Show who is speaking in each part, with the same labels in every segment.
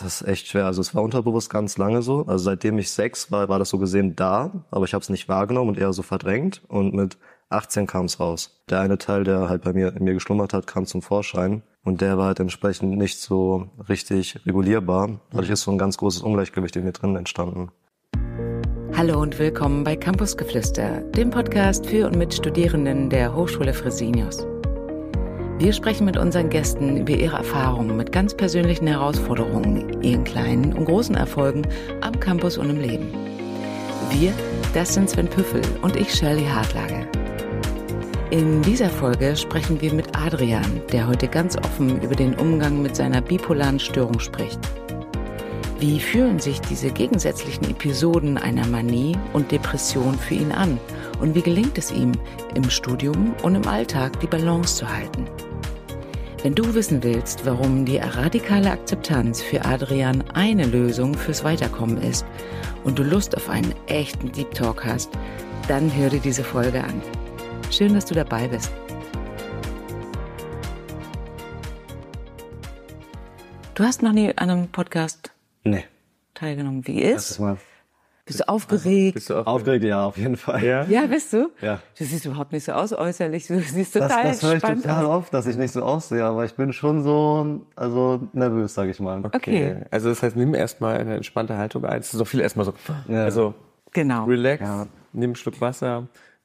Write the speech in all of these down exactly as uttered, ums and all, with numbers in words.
Speaker 1: Das ist echt schwer. Also es war unterbewusst ganz lange so. Also seitdem ich sechs war, war das so gesehen da, aber ich habe es nicht wahrgenommen und eher so verdrängt. Und mit achtzehn kam es raus. Der eine Teil, der halt bei mir in mir geschlummert hat, kam zum Vorschein. Und der war halt entsprechend nicht so richtig regulierbar. Dadurch ist so ein ganz großes Ungleichgewicht in mir drin entstanden.
Speaker 2: Hallo und willkommen bei Campusgeflüster, dem Podcast für und mit Studierenden der Hochschule Fresenius. Wir sprechen mit unseren Gästen über ihre Erfahrungen mit ganz persönlichen Herausforderungen, ihren kleinen und großen Erfolgen am Campus und im Leben. Wir, das sind Sven Püffel und ich, Shirley Hartlage. In dieser Folge sprechen wir mit Adrian, der heute ganz offen über den Umgang mit seiner bipolaren Störung spricht. Wie fühlen sich diese gegensätzlichen Episoden einer Manie und Depression für ihn an? Und wie gelingt es ihm, im Studium und im Alltag die Balance zu halten? Wenn du wissen willst, warum die radikale Akzeptanz für Adrian eine Lösung fürs Weiterkommen ist und du Lust auf einen echten Deep Talk hast, dann hör dir diese Folge an. Schön, dass du dabei bist. Du hast noch nie an einem Podcast
Speaker 1: Nee.
Speaker 2: teilgenommen. Wie ist?
Speaker 1: Das ist mal
Speaker 2: Bist du aufgeregt?
Speaker 1: Bist du aufgeregt? Aufgeregt, ja, auf jeden Fall.
Speaker 3: Ja?
Speaker 2: Ja, bist du?
Speaker 1: Ja.
Speaker 2: Du siehst überhaupt nicht so aus äußerlich. Du siehst
Speaker 1: Das,
Speaker 2: total
Speaker 1: das höre ich
Speaker 2: entspannt
Speaker 1: total
Speaker 2: aus.
Speaker 1: oft, dass ich nicht so aussehe, aber ich bin schon so, also nervös, sag ich mal.
Speaker 2: Okay.
Speaker 3: Also das heißt, nimm erstmal eine entspannte Haltung ein. Es ist doch viel erstmal so,
Speaker 1: Ja.
Speaker 3: also
Speaker 2: Genau.
Speaker 3: relax,
Speaker 1: Ja.
Speaker 3: nimm einen Schluck Wasser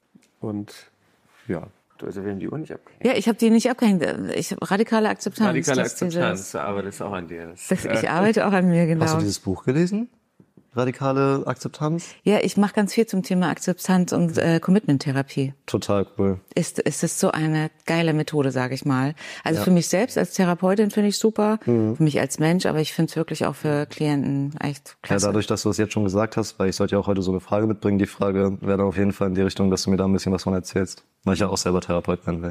Speaker 3: und ja, du, also wir haben die Uhr nicht abgehängt.
Speaker 2: Ja, ich habe die nicht abgehängt. Ich radikale Akzeptanz.
Speaker 3: Radikale
Speaker 2: dass
Speaker 3: Akzeptanz,
Speaker 2: Dieses,
Speaker 3: du arbeitest auch an dir. Das,
Speaker 2: das, ich arbeite auch an mir, genau.
Speaker 1: Hast du dieses Buch gelesen? Radikale Akzeptanz?
Speaker 2: Ja, ich mache ganz viel zum Thema Akzeptanz und äh, Commitment-Therapie.
Speaker 1: Total cool.
Speaker 2: Ist, ist es so eine geile Methode, sage ich mal. Also
Speaker 1: Ja.
Speaker 2: für mich selbst als Therapeutin finde ich super, für mich als Mensch, aber ich finde es wirklich auch für Klienten echt
Speaker 1: Ja,
Speaker 2: klasse.
Speaker 1: dadurch, dass du es jetzt schon gesagt hast, weil ich sollte ja auch heute so eine Frage mitbringen, die Frage wäre dann auf jeden Fall in die Richtung, dass du mir da ein bisschen was von erzählst, weil ich ja auch selber Therapeut werden will.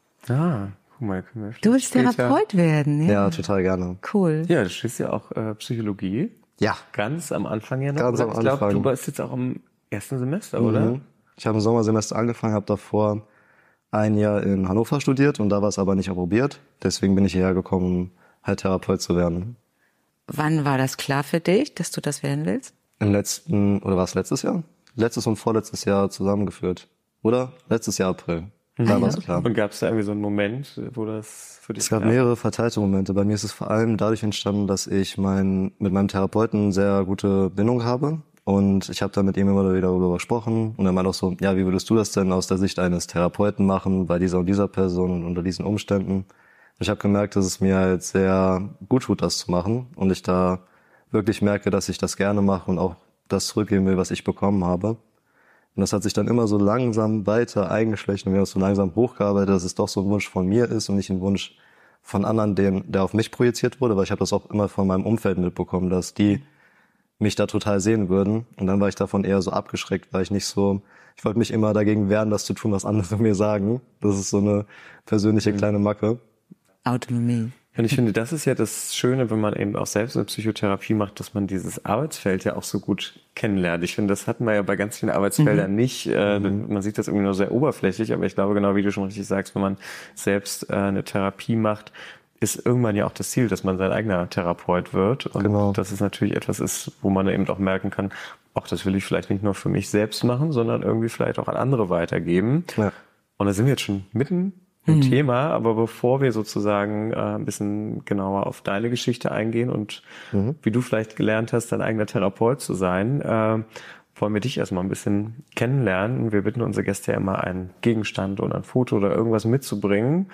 Speaker 3: ah, guck mal, können wir
Speaker 2: Du willst
Speaker 3: später-
Speaker 2: Therapeut werden, ja?
Speaker 1: Ja, total gerne.
Speaker 2: Cool.
Speaker 3: Ja, du studierst ja auch äh, Psychologie.
Speaker 1: Ja.
Speaker 3: Ganz am Anfang ja noch.
Speaker 1: Ganz
Speaker 3: oder?
Speaker 1: am
Speaker 3: Ich glaube,
Speaker 1: Anfang.
Speaker 3: du bist jetzt auch im ersten Semester, oder?
Speaker 1: Mhm. Ich habe im Sommersemester angefangen, habe davor ein Jahr in Hannover studiert und da war es aber nicht approbiert. Deswegen bin ich hierher gekommen, um halt Therapeut zu werden.
Speaker 2: Wann war das klar für dich, dass du das werden willst?
Speaker 1: Im letzten, oder war es letztes Jahr? Letztes und vorletztes Jahr zusammengeführt. Oder? Letztes Jahr April. Da war es klar.
Speaker 3: Und gab es da irgendwie so einen Moment, wo das für dich
Speaker 1: Es gab
Speaker 3: klar-
Speaker 1: mehrere verteilte Momente. Bei mir ist es vor allem dadurch entstanden, dass ich mein, mit meinem Therapeuten sehr gute Bindung habe. Und ich habe da mit ihm immer wieder darüber gesprochen. Und er meinte auch so, ja, wie würdest du das denn aus der Sicht eines Therapeuten machen, bei dieser und dieser Person und unter diesen Umständen? Und ich habe gemerkt, dass es mir halt sehr gut tut, das zu machen. Und ich da wirklich merke, dass ich das gerne mache und auch das zurückgeben will, was ich bekommen habe. Und das hat sich dann immer so langsam weiter eingeschlichen und wir haben es so langsam hochgearbeitet, dass es doch so ein Wunsch von mir ist und nicht ein Wunsch von anderen, den, der auf mich projiziert wurde, weil ich habe das auch immer von meinem Umfeld mitbekommen, dass die mich da total sehen würden. Und dann war ich davon eher so abgeschreckt, weil ich nicht so, ich wollte mich immer dagegen wehren, das zu tun, was andere mir sagen. Das ist so eine persönliche kleine Macke.
Speaker 2: Autonomie.
Speaker 3: Und ich finde, das ist ja das Schöne, wenn man eben auch selbst eine Psychotherapie macht, dass man dieses Arbeitsfeld ja auch so gut kennenlernt. Ich finde, das hat man ja bei ganz vielen Arbeitsfeldern
Speaker 2: Mhm.
Speaker 3: nicht. Äh, man sieht das irgendwie nur sehr oberflächlich, aber ich glaube, genau wie du schon richtig sagst, wenn man selbst äh, eine Therapie macht, ist irgendwann ja auch das Ziel, dass man sein eigener Therapeut wird. Und
Speaker 1: Genau.
Speaker 3: dass es natürlich etwas ist, wo man eben auch merken kann, ach, das will ich vielleicht nicht nur für mich selbst machen, sondern irgendwie vielleicht auch an andere weitergeben.
Speaker 1: Ja.
Speaker 3: Und da sind wir jetzt schon mitten im Thema, aber bevor wir sozusagen äh, ein bisschen genauer auf deine Geschichte eingehen und wie du vielleicht gelernt hast, dein eigener Therapeut zu sein, äh, wollen wir dich erstmal ein bisschen kennenlernen. Wir bitten unsere Gäste ja immer, einen Gegenstand oder ein Foto oder irgendwas mitzubringen,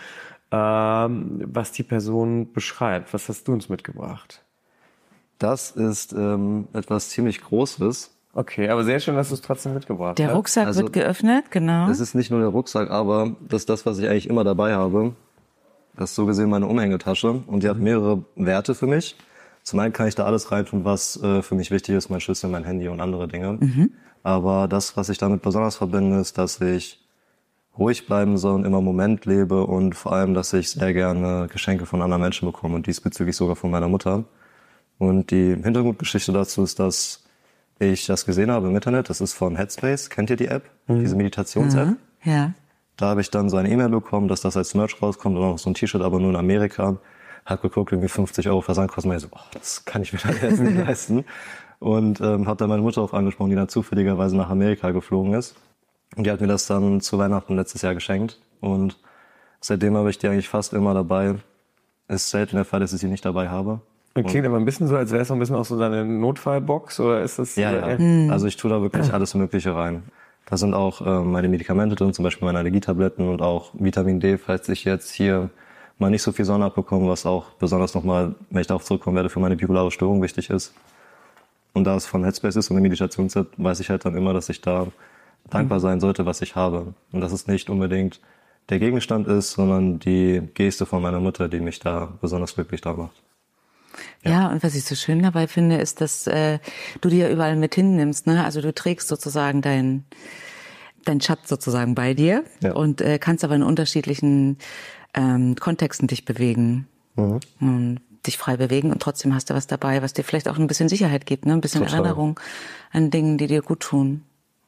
Speaker 3: ähm, was die Person beschreibt. Was hast du uns mitgebracht?
Speaker 1: Das ist ähm, etwas ziemlich Großes.
Speaker 3: Okay, aber sehr schön, dass du es trotzdem mitgebracht
Speaker 2: Der
Speaker 3: hast.
Speaker 2: Rucksack
Speaker 1: Also-
Speaker 2: wird geöffnet, genau.
Speaker 1: Es ist nicht nur der Rucksack, aber das ist das, was ich eigentlich immer dabei habe. Das ist so gesehen meine Umhängetasche und die hat mehrere Werte für mich. Zum einen kann ich da alles reintun, was äh, für mich wichtig ist, mein Schlüssel, mein Handy und andere Dinge. Aber das, was ich damit besonders verbinde, ist, dass ich ruhig bleiben soll und immer im Moment lebe und vor allem, dass ich sehr gerne Geschenke von anderen Menschen bekomme und diesbezüglich sogar von meiner Mutter. Und die Hintergrundgeschichte dazu ist, dass ich das gesehen habe im Internet. Das ist von Headspace. Kennt ihr die App? Diese Meditations-App?
Speaker 2: Ja.
Speaker 1: Da habe ich dann so eine E-Mail bekommen, dass das als Merch rauskommt und auch so ein T-Shirt, aber nur in Amerika. hab geguckt, irgendwie fünfzig Euro Versandkosten, und ich so, oh, das kann ich mir dann jetzt nicht leisten. Und ähm, habe dann meine Mutter auf angesprochen, die dann zufälligerweise nach Amerika geflogen ist. Und die hat mir das dann zu Weihnachten letztes Jahr geschenkt. Und seitdem habe ich die eigentlich fast immer dabei. Ist selten der Fall, dass ich sie nicht dabei habe.
Speaker 3: Und klingt aber ein bisschen so, als wäre es so ein bisschen auch so deine Notfallbox, oder ist das?
Speaker 1: Ja, ja. Mhm. Also ich tue da wirklich alles Mögliche rein. Da sind auch äh, meine Medikamente drin, zum Beispiel meine Allergietabletten und auch Vitamin D, falls ich jetzt hier mal nicht so viel Sonne abbekomme, was auch besonders nochmal, wenn ich darauf zurückkommen werde, für meine bipolare Störung wichtig ist. Und da es von Headspace ist und eine Meditations-App, weiß ich halt dann immer, dass ich da dankbar sein sollte, was ich habe. Und dass es nicht unbedingt der Gegenstand ist, sondern die Geste von meiner Mutter, die mich da besonders glücklich da macht.
Speaker 2: Ja. ja, und was ich so schön dabei finde, ist, dass äh, du dir überall mit hinnimmst, ne? Also du trägst sozusagen dein dein Schatz sozusagen bei dir ja. und äh, kannst aber in unterschiedlichen ähm, Kontexten dich bewegen mhm. und dich frei bewegen und trotzdem hast du was dabei, was dir vielleicht auch ein bisschen Sicherheit gibt, ne? Ein bisschen Total. Erinnerung an Dinge, die dir gut tun.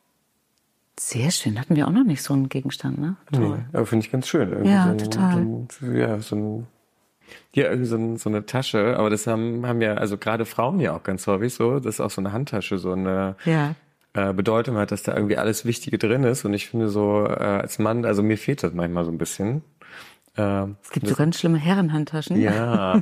Speaker 2: Sehr schön, hatten wir auch noch nicht so einen Gegenstand, ne?
Speaker 3: Toll. Nee, aber finde ich ganz schön. Irgendwie
Speaker 2: ja,
Speaker 3: so ein,
Speaker 2: total.
Speaker 3: So ein, ja, so ein Ja, irgendwie so, ein, so eine Tasche, aber das haben, haben ja, also gerade Frauen ja auch ganz häufig so, dass auch so eine Handtasche so eine
Speaker 2: ja.
Speaker 3: äh, Bedeutung hat, dass da irgendwie alles Wichtige drin ist. Und ich finde so, äh, als Mann, also mir fehlt das manchmal so ein bisschen. Äh,
Speaker 2: es gibt so ganz schlimme Herrenhandtaschen.
Speaker 3: Ja.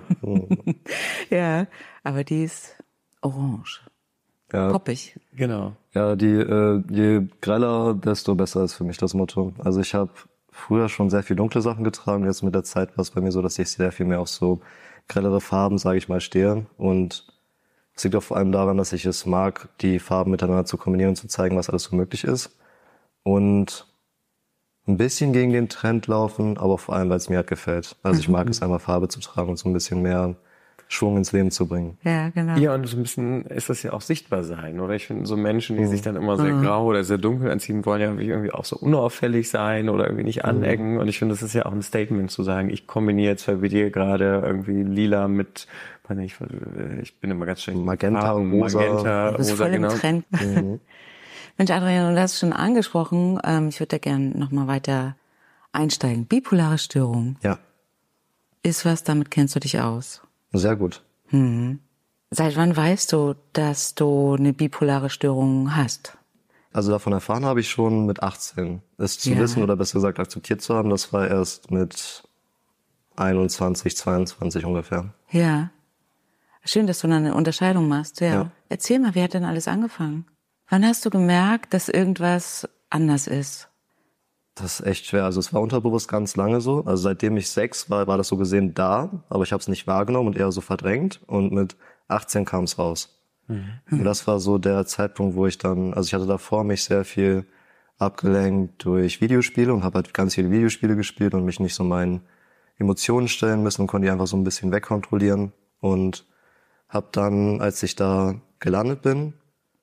Speaker 2: ja, aber die ist orange.
Speaker 1: Ja.
Speaker 2: Poppig.
Speaker 3: Genau.
Speaker 1: Ja, die äh, je greller, desto besser ist für mich das Motto. Also ich habe früher schon sehr viel dunkle Sachen getragen. Jetzt mit der Zeit war es bei mir so, dass ich sehr viel mehr auf so grellere Farben, sage ich mal, stehe. Und es liegt auch vor allem daran, dass ich es mag, die Farben miteinander zu kombinieren und zu zeigen, was alles so möglich ist. Und ein bisschen gegen den Trend laufen, aber vor allem, weil es mir halt gefällt. Also ich mag es einmal Farbe zu tragen und so ein bisschen mehr Schwung ins Leben zu bringen.
Speaker 2: Ja, genau.
Speaker 3: Ja, und so ein bisschen ist das ja auch sichtbar sein, oder? Ich finde so Menschen, die mhm. sich dann immer sehr mhm. grau oder sehr dunkel anziehen, wollen ja irgendwie auch so unauffällig sein oder irgendwie nicht anecken. Mhm. Und ich finde, das ist ja auch ein Statement zu sagen, ich kombiniere jetzt bei dir gerade irgendwie lila mit, ich, ich bin immer ganz schön
Speaker 1: Magenta,
Speaker 3: Farben,
Speaker 1: rosa.
Speaker 3: Magenta,
Speaker 2: du bist
Speaker 3: rosa,
Speaker 2: voll im
Speaker 3: genau.
Speaker 2: Trend. Mhm. Mensch, Adrian, du hast es schon angesprochen. Ähm, ich würde da gerne nochmal weiter einsteigen. Bipolare Störung.
Speaker 1: Ja.
Speaker 2: Ist was, damit kennst du dich aus?
Speaker 1: Sehr gut.
Speaker 2: Hm. Seit wann weißt du, dass du eine bipolare Störung hast?
Speaker 1: Also davon erfahren habe ich schon mit achtzehn. Es zu
Speaker 2: ja.
Speaker 1: wissen oder besser gesagt akzeptiert zu haben, das war erst mit einundzwanzig, zweiundzwanzig ungefähr.
Speaker 2: Ja. Schön, dass du da eine Unterscheidung machst. Ja. ja. Erzähl mal, wie hat denn alles angefangen? Wann hast du gemerkt, dass irgendwas anders ist?
Speaker 1: Das ist echt schwer. Also es war unterbewusst ganz lange so. Also seitdem ich sechs war, war das so gesehen da, aber ich habe es nicht wahrgenommen und eher so verdrängt. Und mit achtzehn kam es raus. Mhm. Und das war so der Zeitpunkt, wo ich dann, also ich hatte davor mich sehr viel abgelenkt durch Videospiele und habe halt ganz viele Videospiele gespielt und mich nicht so meinen Emotionen stellen müssen und konnte die einfach so ein bisschen wegkontrollieren. Und habe dann, als ich da gelandet bin,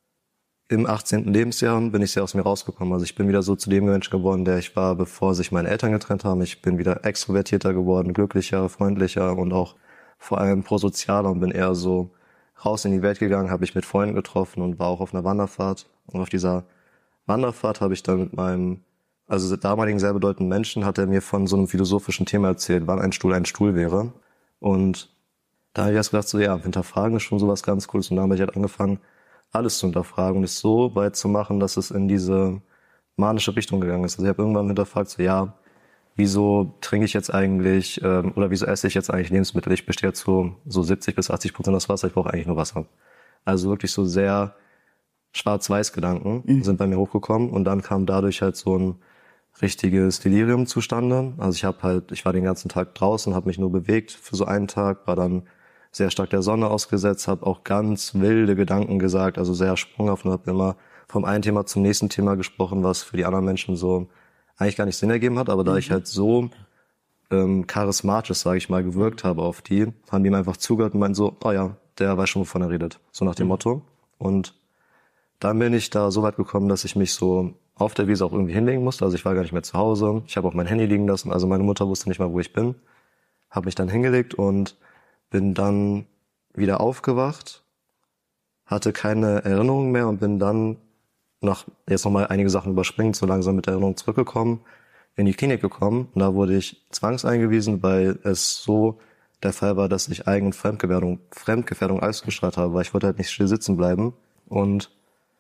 Speaker 1: im achtzehnten Lebensjahr bin ich sehr aus mir rausgekommen. Also ich bin wieder so zu dem Mensch geworden, der ich war, bevor sich meine Eltern getrennt haben. Ich bin wieder extrovertierter geworden, glücklicher, freundlicher und auch vor allem prosozialer und bin eher so raus in die Welt gegangen, habe mich mit Freunden getroffen und war auch auf einer Wanderfahrt. Und auf dieser Wanderfahrt habe ich dann mit meinem, also damaligen sehr bedeutenden Menschen, hat er mir von so einem philosophischen Thema erzählt, wann ein Stuhl ein Stuhl wäre. Und da habe ich erst gedacht, so ja, hinterfragen ist schon sowas ganz Cooles. Und dann habe ich halt angefangen, alles zu hinterfragen und es so weit zu machen, dass es in diese manische Richtung gegangen ist. Also ich habe irgendwann hinterfragt, so ja, wieso trinke ich jetzt eigentlich ähm, oder wieso esse ich jetzt eigentlich Lebensmittel? Ich bestehe zu so siebzig bis achtzig Prozent aus Wasser, ich brauche eigentlich nur Wasser. Also wirklich so sehr Schwarz-Weiß-Gedanken mhm. sind bei mir hochgekommen und dann kam dadurch halt so ein richtiges Delirium zustande. Also ich habe halt, ich war den ganzen Tag draußen, habe mich nur bewegt für so einen Tag, war dann sehr stark der Sonne ausgesetzt, habe auch ganz wilde Gedanken gesagt, also sehr sprunghaft und habe immer vom einen Thema zum nächsten Thema gesprochen, was für die anderen Menschen so eigentlich gar nicht Sinn ergeben hat, aber da mhm. ich halt so ähm, charismatisch, sage ich mal, gewirkt habe auf die, haben die mir einfach zugehört und meinten so, oh ja, der weiß schon, wovon er redet, so nach dem mhm. Motto. Und dann bin ich da so weit gekommen, dass ich mich so auf der Wiese auch irgendwie hinlegen musste, also ich war gar nicht mehr zu Hause, ich habe auch mein Handy liegen lassen, also meine Mutter wusste nicht mal, wo ich bin, habe mich dann hingelegt und bin dann wieder aufgewacht, hatte keine Erinnerung mehr und bin dann nach jetzt nochmal einige Sachen überspringend so langsam mit Erinnerung zurückgekommen, in die Klinik gekommen. Und da wurde ich zwangseingewiesen, weil es so der Fall war, dass ich eigene Fremdgefährdung, Fremdgefährdung ausgestrahlt habe, weil ich wollte halt nicht still sitzen bleiben. Und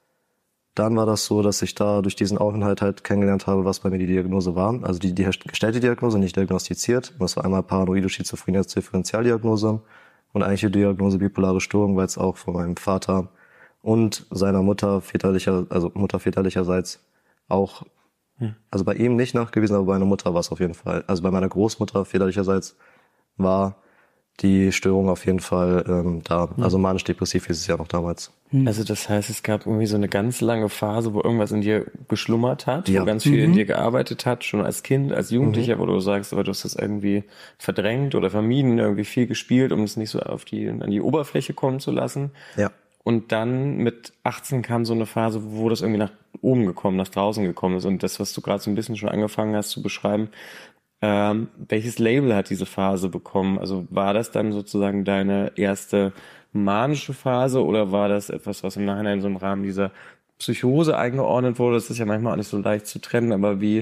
Speaker 1: dann war das so, dass ich da durch diesen Aufenthalt halt kennengelernt habe, was bei mir die Diagnose war. Also die, die gestellte Diagnose, nicht diagnostiziert. Das war einmal paranoide Schizophrenie als Differentialdiagnose und eigentlich die Diagnose bipolare Störung, weil es auch von meinem Vater und seiner Mutter väterlicher, also Mutter väterlicherseits auch, hm. also bei ihm nicht nachgewiesen, aber bei meiner Mutter war es auf jeden Fall. Also bei meiner Großmutter väterlicherseits war die Störung auf jeden Fall ähm, da. Mhm. Also manisch-depressiv hieß es ja noch damals.
Speaker 3: Also das heißt, es gab irgendwie so eine ganz lange Phase, wo irgendwas in dir geschlummert hat,
Speaker 1: ja.
Speaker 3: wo ganz viel
Speaker 2: mhm.
Speaker 3: in dir gearbeitet hat, schon als Kind, als Jugendlicher, mhm. wo du sagst, aber du hast das irgendwie verdrängt oder vermieden, irgendwie viel gespielt, um es nicht so auf die an die Oberfläche kommen zu lassen.
Speaker 1: Ja.
Speaker 3: Und dann mit achtzehn kam so eine Phase, wo das irgendwie nach oben gekommen, nach draußen gekommen ist. Und das, was du gerade so ein bisschen schon angefangen hast zu beschreiben, Ähm, welches Label hat diese Phase bekommen? Also war das dann sozusagen deine erste manische Phase oder war das etwas, was im Nachhinein so im Rahmen dieser Psychose eingeordnet wurde? Das ist ja manchmal auch nicht so leicht zu trennen, aber wie,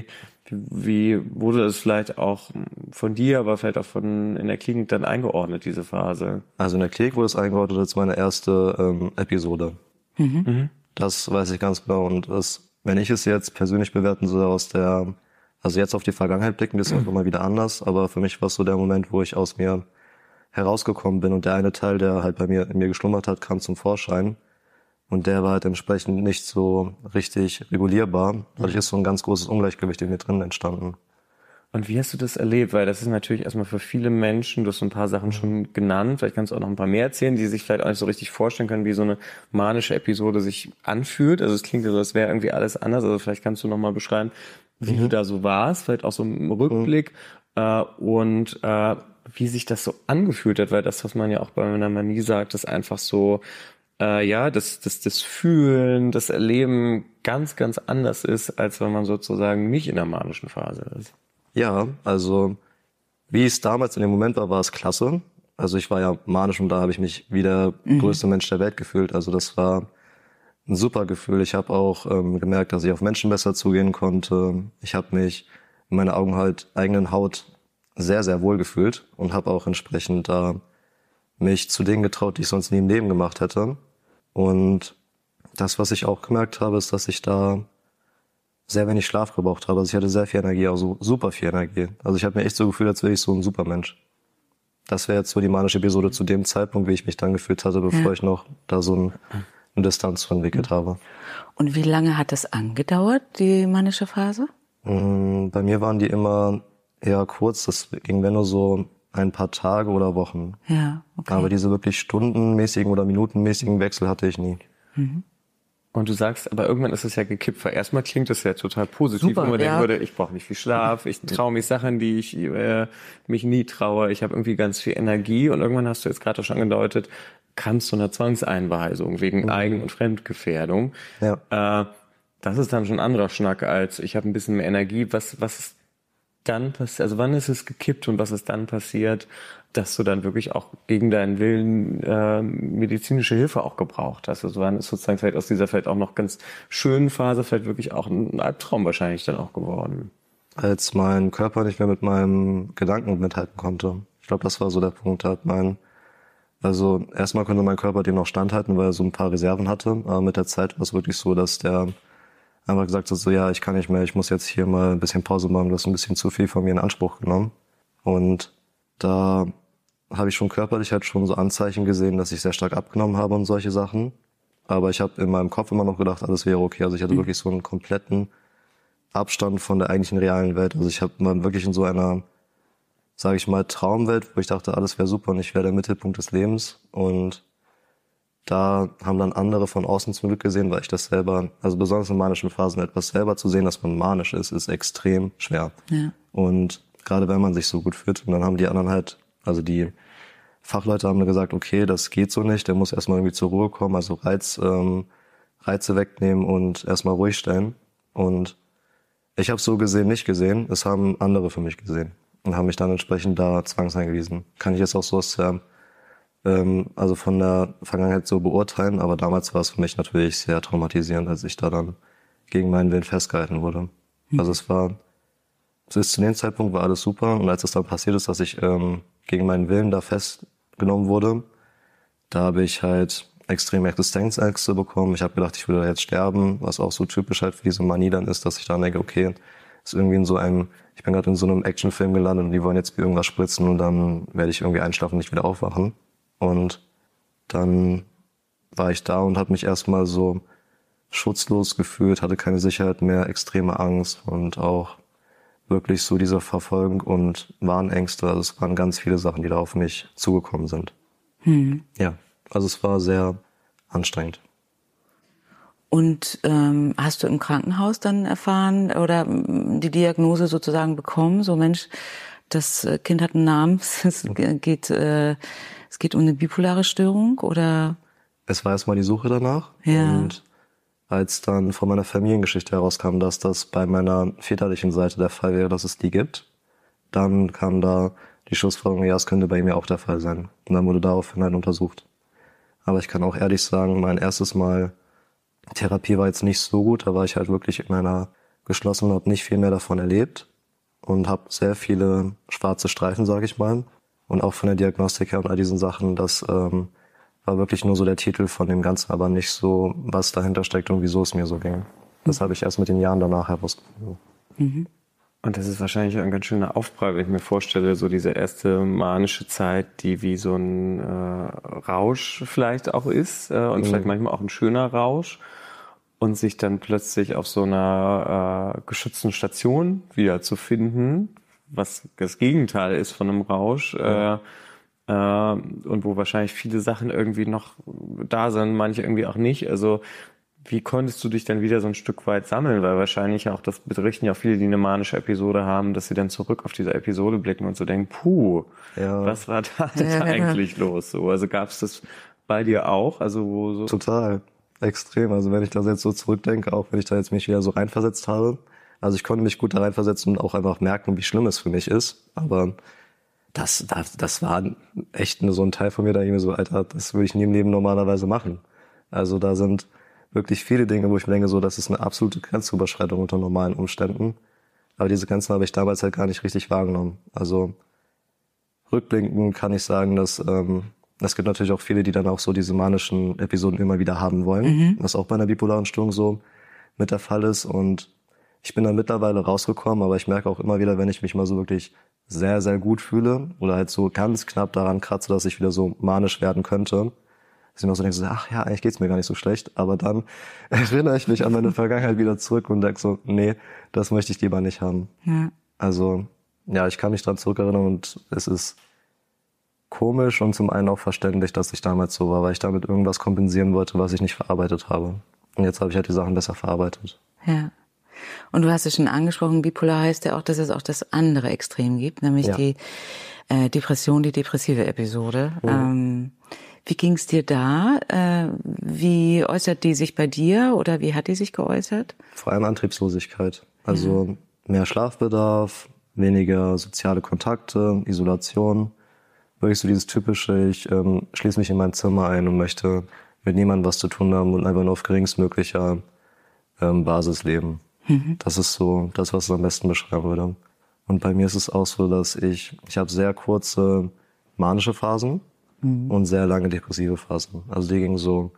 Speaker 3: wie wurde das vielleicht auch von dir, aber vielleicht auch von in der Klinik dann eingeordnet, diese Phase?
Speaker 1: Also in der Klinik wurde es eingeordnet als meine erste ähm, Episode. Mhm. Mhm. Das weiß ich ganz genau. Und das, wenn ich es jetzt persönlich bewerten soll aus der Also jetzt auf die Vergangenheit blicken, das ist auch immer wieder anders, aber für mich war es so der Moment, wo ich aus mir herausgekommen bin und der eine Teil, der halt bei mir in mir geschlummert hat, kam zum Vorschein und der war halt entsprechend nicht so richtig regulierbar. Dadurch ist so ein ganz großes Ungleichgewicht in mir drin entstanden.
Speaker 3: Und wie hast du das erlebt? Weil das ist natürlich erstmal für viele Menschen, du hast so ein paar Sachen schon genannt, vielleicht kannst du auch noch ein paar mehr erzählen, die sich vielleicht auch nicht so richtig vorstellen können, wie so eine manische Episode sich anfühlt. Also es klingt so, als wäre irgendwie alles anders, also vielleicht kannst du noch mal beschreiben, wie mhm. du da so warst, vielleicht auch so im Rückblick mhm. äh, und äh, wie sich das so angefühlt hat, weil das, was man ja auch bei einer Manie sagt, ist einfach so, äh, ja, das, das, das Fühlen, das Erleben ganz, ganz anders ist, als wenn man sozusagen nicht in der manischen Phase ist.
Speaker 1: Ja, also wie es damals in dem Moment war, war es klasse. Also ich war ja manisch und da habe ich mich wie der mhm. größte Mensch der Welt gefühlt. Also das war ein super Gefühl. Ich habe auch ähm, gemerkt, dass ich auf Menschen besser zugehen konnte. Ich habe mich in meiner Augen halt eigenen Haut sehr, sehr wohl gefühlt und habe auch entsprechend da mich zu Dingen getraut, die ich sonst nie im Leben gemacht hätte. Und das, was ich auch gemerkt habe, ist, dass ich da sehr wenig Schlaf gebraucht habe. Also ich hatte sehr viel Energie, also super viel Energie. Also ich habe mir echt so gefühlt, als wäre ich so ein Supermensch. Das wäre jetzt so die manische Episode zu dem Zeitpunkt, wie ich mich dann gefühlt hatte, bevor ja. ich noch da so ein eine Distanz entwickelt habe.
Speaker 2: Und wie lange hat das angedauert, die manische Phase?
Speaker 1: Bei mir waren die immer eher kurz. Das ging wenn nur so ein paar Tage oder Wochen.
Speaker 2: Ja, okay.
Speaker 1: Aber diese wirklich stundenmäßigen oder minutenmäßigen Wechsel hatte ich nie.
Speaker 2: Mhm.
Speaker 3: Und du sagst, aber irgendwann ist es ja gekippt, weil erstmal klingt das ja total positiv,
Speaker 2: Super,
Speaker 3: wo man
Speaker 2: ja.
Speaker 3: denken würde, ich brauche nicht viel Schlaf, ich traue mich Sachen, die ich äh, mich nie traue, ich habe irgendwie ganz viel Energie und irgendwann hast du jetzt gerade schon angedeutet, kam es zu einer Zwangseinweisung wegen mhm. Eigen- und Fremdgefährdung.
Speaker 1: Ja.
Speaker 3: Äh, das ist dann schon ein anderer Schnack als ich habe ein bisschen mehr Energie. Was, was ist dann passiert? Also wann ist es gekippt und was ist dann passiert, dass du dann wirklich auch gegen deinen Willen äh, medizinische Hilfe auch gebraucht hast? Also wann ist sozusagen vielleicht aus dieser vielleicht auch noch ganz schönen Phase vielleicht wirklich auch ein Albtraum wahrscheinlich dann auch geworden?
Speaker 1: Als mein Körper nicht mehr mit meinem Gedanken mithalten konnte. Ich glaube, das war so der Punkt. Hat mein Also erstmal konnte mein Körper dem noch standhalten, weil er so ein paar Reserven hatte. Aber mit der Zeit war es wirklich so, dass der einfach gesagt hat, so ja, ich kann nicht mehr, ich muss jetzt hier mal ein bisschen Pause machen, du hast ein bisschen zu viel von mir in Anspruch genommen. Und da habe ich schon körperlich halt schon so Anzeichen gesehen, dass ich sehr stark abgenommen habe und solche Sachen. Aber ich habe in meinem Kopf immer noch gedacht, alles wäre okay. Also ich hatte mhm. wirklich so einen kompletten Abstand von der eigentlichen realen Welt. Also ich habe mal wirklich in so einer, sage ich mal, Traumwelt, wo ich dachte, alles wäre super und ich wäre der Mittelpunkt des Lebens. Und da haben dann andere von außen zum Glück gesehen, weil ich das selber, also besonders in manischen Phasen, etwas selber zu sehen, dass man manisch ist, ist extrem schwer.
Speaker 2: Ja.
Speaker 1: Und gerade wenn man sich so gut fühlt, und dann haben die anderen halt, also die Fachleute haben gesagt, okay, das geht so nicht, der muss erstmal irgendwie zur Ruhe kommen, also Reiz, ähm, Reize wegnehmen und erstmal ruhig stellen. Und ich habe so gesehen nicht gesehen, es haben andere für mich gesehen und haben mich dann entsprechend da zwangseingewiesen. Kann ich jetzt auch so aus der, ähm, also von der Vergangenheit so beurteilen, aber damals war es für mich natürlich sehr traumatisierend, als ich da dann gegen meinen Willen festgehalten wurde. Mhm. Also es war, bis zu dem Zeitpunkt war alles super und als es dann passiert ist, dass ich ähm, gegen meinen Willen da festgenommen wurde, da habe ich halt extreme Existenzängste bekommen. Ich habe gedacht, ich würde jetzt sterben, was auch so typisch halt für diese Manie dann ist, dass ich dann denke, okay, ist irgendwie in so einem, ich bin gerade in so einem Actionfilm gelandet und die wollen jetzt irgendwas spritzen und dann werde ich irgendwie einschlafen und nicht wieder aufwachen. Und dann war ich da und habe mich erstmal so schutzlos gefühlt, hatte keine Sicherheit mehr, extreme Angst und auch wirklich so diese Verfolgung und Warnängste. Also es waren ganz viele Sachen, die da auf mich zugekommen sind. Hm. Ja, also es war sehr anstrengend.
Speaker 2: Und ähm, hast du im Krankenhaus dann erfahren oder die Diagnose sozusagen bekommen, so Mensch, das Kind hat einen Namen, es geht, äh, es geht um eine bipolare Störung oder?
Speaker 1: Es war erstmal die Suche danach.
Speaker 2: Ja.
Speaker 1: Und als dann von meiner Familiengeschichte herauskam, dass das bei meiner väterlichen Seite der Fall wäre, dass es die gibt, dann kam da die Schlussfolgerung, ja, es könnte bei mir auch der Fall sein. Und dann wurde daraufhin halt untersucht. Aber ich kann auch ehrlich sagen, mein erstes Mal Therapie war jetzt nicht so gut. Da war ich halt wirklich in einer geschlossenen, habe nicht viel mehr davon erlebt und habe sehr viele schwarze Streifen, sage ich mal. Und auch von der Diagnostik her und all diesen Sachen, das ähm, war wirklich nur so der Titel von dem Ganzen, aber nicht so, was dahinter steckt und wieso es mir so ging. Das habe ich erst mit den Jahren danach herausgefunden.
Speaker 3: Mhm. Und das ist wahrscheinlich ein ganz schöner Aufprall, wenn ich mir vorstelle, so diese erste manische Zeit, die wie so ein äh, Rausch vielleicht auch ist äh, und mhm. vielleicht manchmal auch ein schöner Rausch und sich dann plötzlich auf so einer äh, geschützten Station wieder zu finden, was das Gegenteil ist von einem Rausch, äh, äh, und wo wahrscheinlich viele Sachen irgendwie noch da sind, manche irgendwie auch nicht. Also wie konntest du dich dann wieder so ein Stück weit sammeln? Weil wahrscheinlich auch, das berichten ja viele, die eine manische Episode haben, dass sie dann zurück auf diese Episode blicken und so denken, puh, ja. was war da ja. eigentlich los? So, also gab es das bei dir auch? Also wo so
Speaker 1: Total, extrem. Also wenn ich da jetzt so zurückdenke, auch wenn ich da jetzt mich wieder so reinversetzt habe, also ich konnte mich gut da reinversetzen und auch einfach merken, wie schlimm es für mich ist. Aber das, das, das war echt so ein Teil von mir, da irgendwie so, Alter, das würde ich nie im Leben normalerweise machen. Also da sind wirklich viele Dinge, wo ich mir denke, so, das ist eine absolute Grenzüberschreitung unter normalen Umständen. Aber diese Grenzen habe ich damals halt gar nicht richtig wahrgenommen. Also rückblickend kann ich sagen, dass ähm, es gibt natürlich auch viele, die dann auch so diese manischen Episoden immer wieder haben wollen, mhm. was auch bei einer bipolaren Störung so mit der Fall ist. Und ich bin dann mittlerweile rausgekommen, aber ich merke auch immer wieder, wenn ich mich mal so wirklich sehr, sehr gut fühle oder halt so ganz knapp daran kratze, dass ich wieder so manisch werden könnte, dass ich immer so denke, so, ach ja, eigentlich geht's mir gar nicht so schlecht, aber dann erinnere ich mich an meine Vergangenheit wieder zurück und denke so, nee, das möchte ich lieber nicht haben. Ja. Also, ja, ich kann mich dran zurückerinnern und es ist komisch und zum einen auch verständlich, dass ich damals so war, weil ich damit irgendwas kompensieren wollte, was ich nicht verarbeitet habe. Und jetzt habe ich halt die Sachen besser verarbeitet.
Speaker 2: Ja. Und du hast es schon angesprochen, bipolar heißt ja auch, dass es auch das andere Extrem gibt, nämlich ja. die äh, Depression, die depressive Episode. Mhm. Ähm, wie ging es dir da? Äh, wie äußert die sich bei dir oder wie hat die sich geäußert?
Speaker 1: Vor allem Antriebslosigkeit. Also ja. mehr Schlafbedarf, weniger soziale Kontakte, Isolation. Wirklich so dieses typische, ich ähm, schließe mich in mein Zimmer ein und möchte mit niemandem was zu tun haben und einfach nur auf geringstmöglicher ähm, Basis leben. Mhm. Das ist so das, was ich am besten beschreiben würde. Und bei mir ist es auch so, dass ich, ich habe sehr kurze manische Phasen mhm. und sehr lange depressive Phasen. Also die gingen so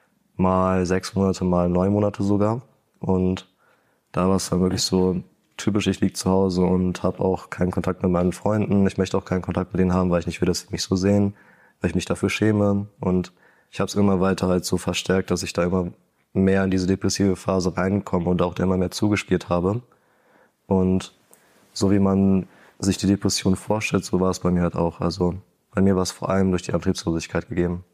Speaker 1: mal sechs Monate, mal neun Monate sogar. Und da war es dann wirklich so typisch, ich liege zu Hause und habe auch keinen Kontakt mit meinen Freunden. Ich möchte auch keinen Kontakt mit denen haben, weil ich nicht will, dass sie mich so sehen, weil ich mich dafür schäme. Und ich habe es immer weiter halt so verstärkt, dass ich da immer mehr in diese depressive Phase reinkomme und auch immer mehr zugespielt habe. Und so wie man sich die Depression vorstellt, so war es bei mir halt auch. Also bei mir war es vor allem durch die Antriebslosigkeit gegeben.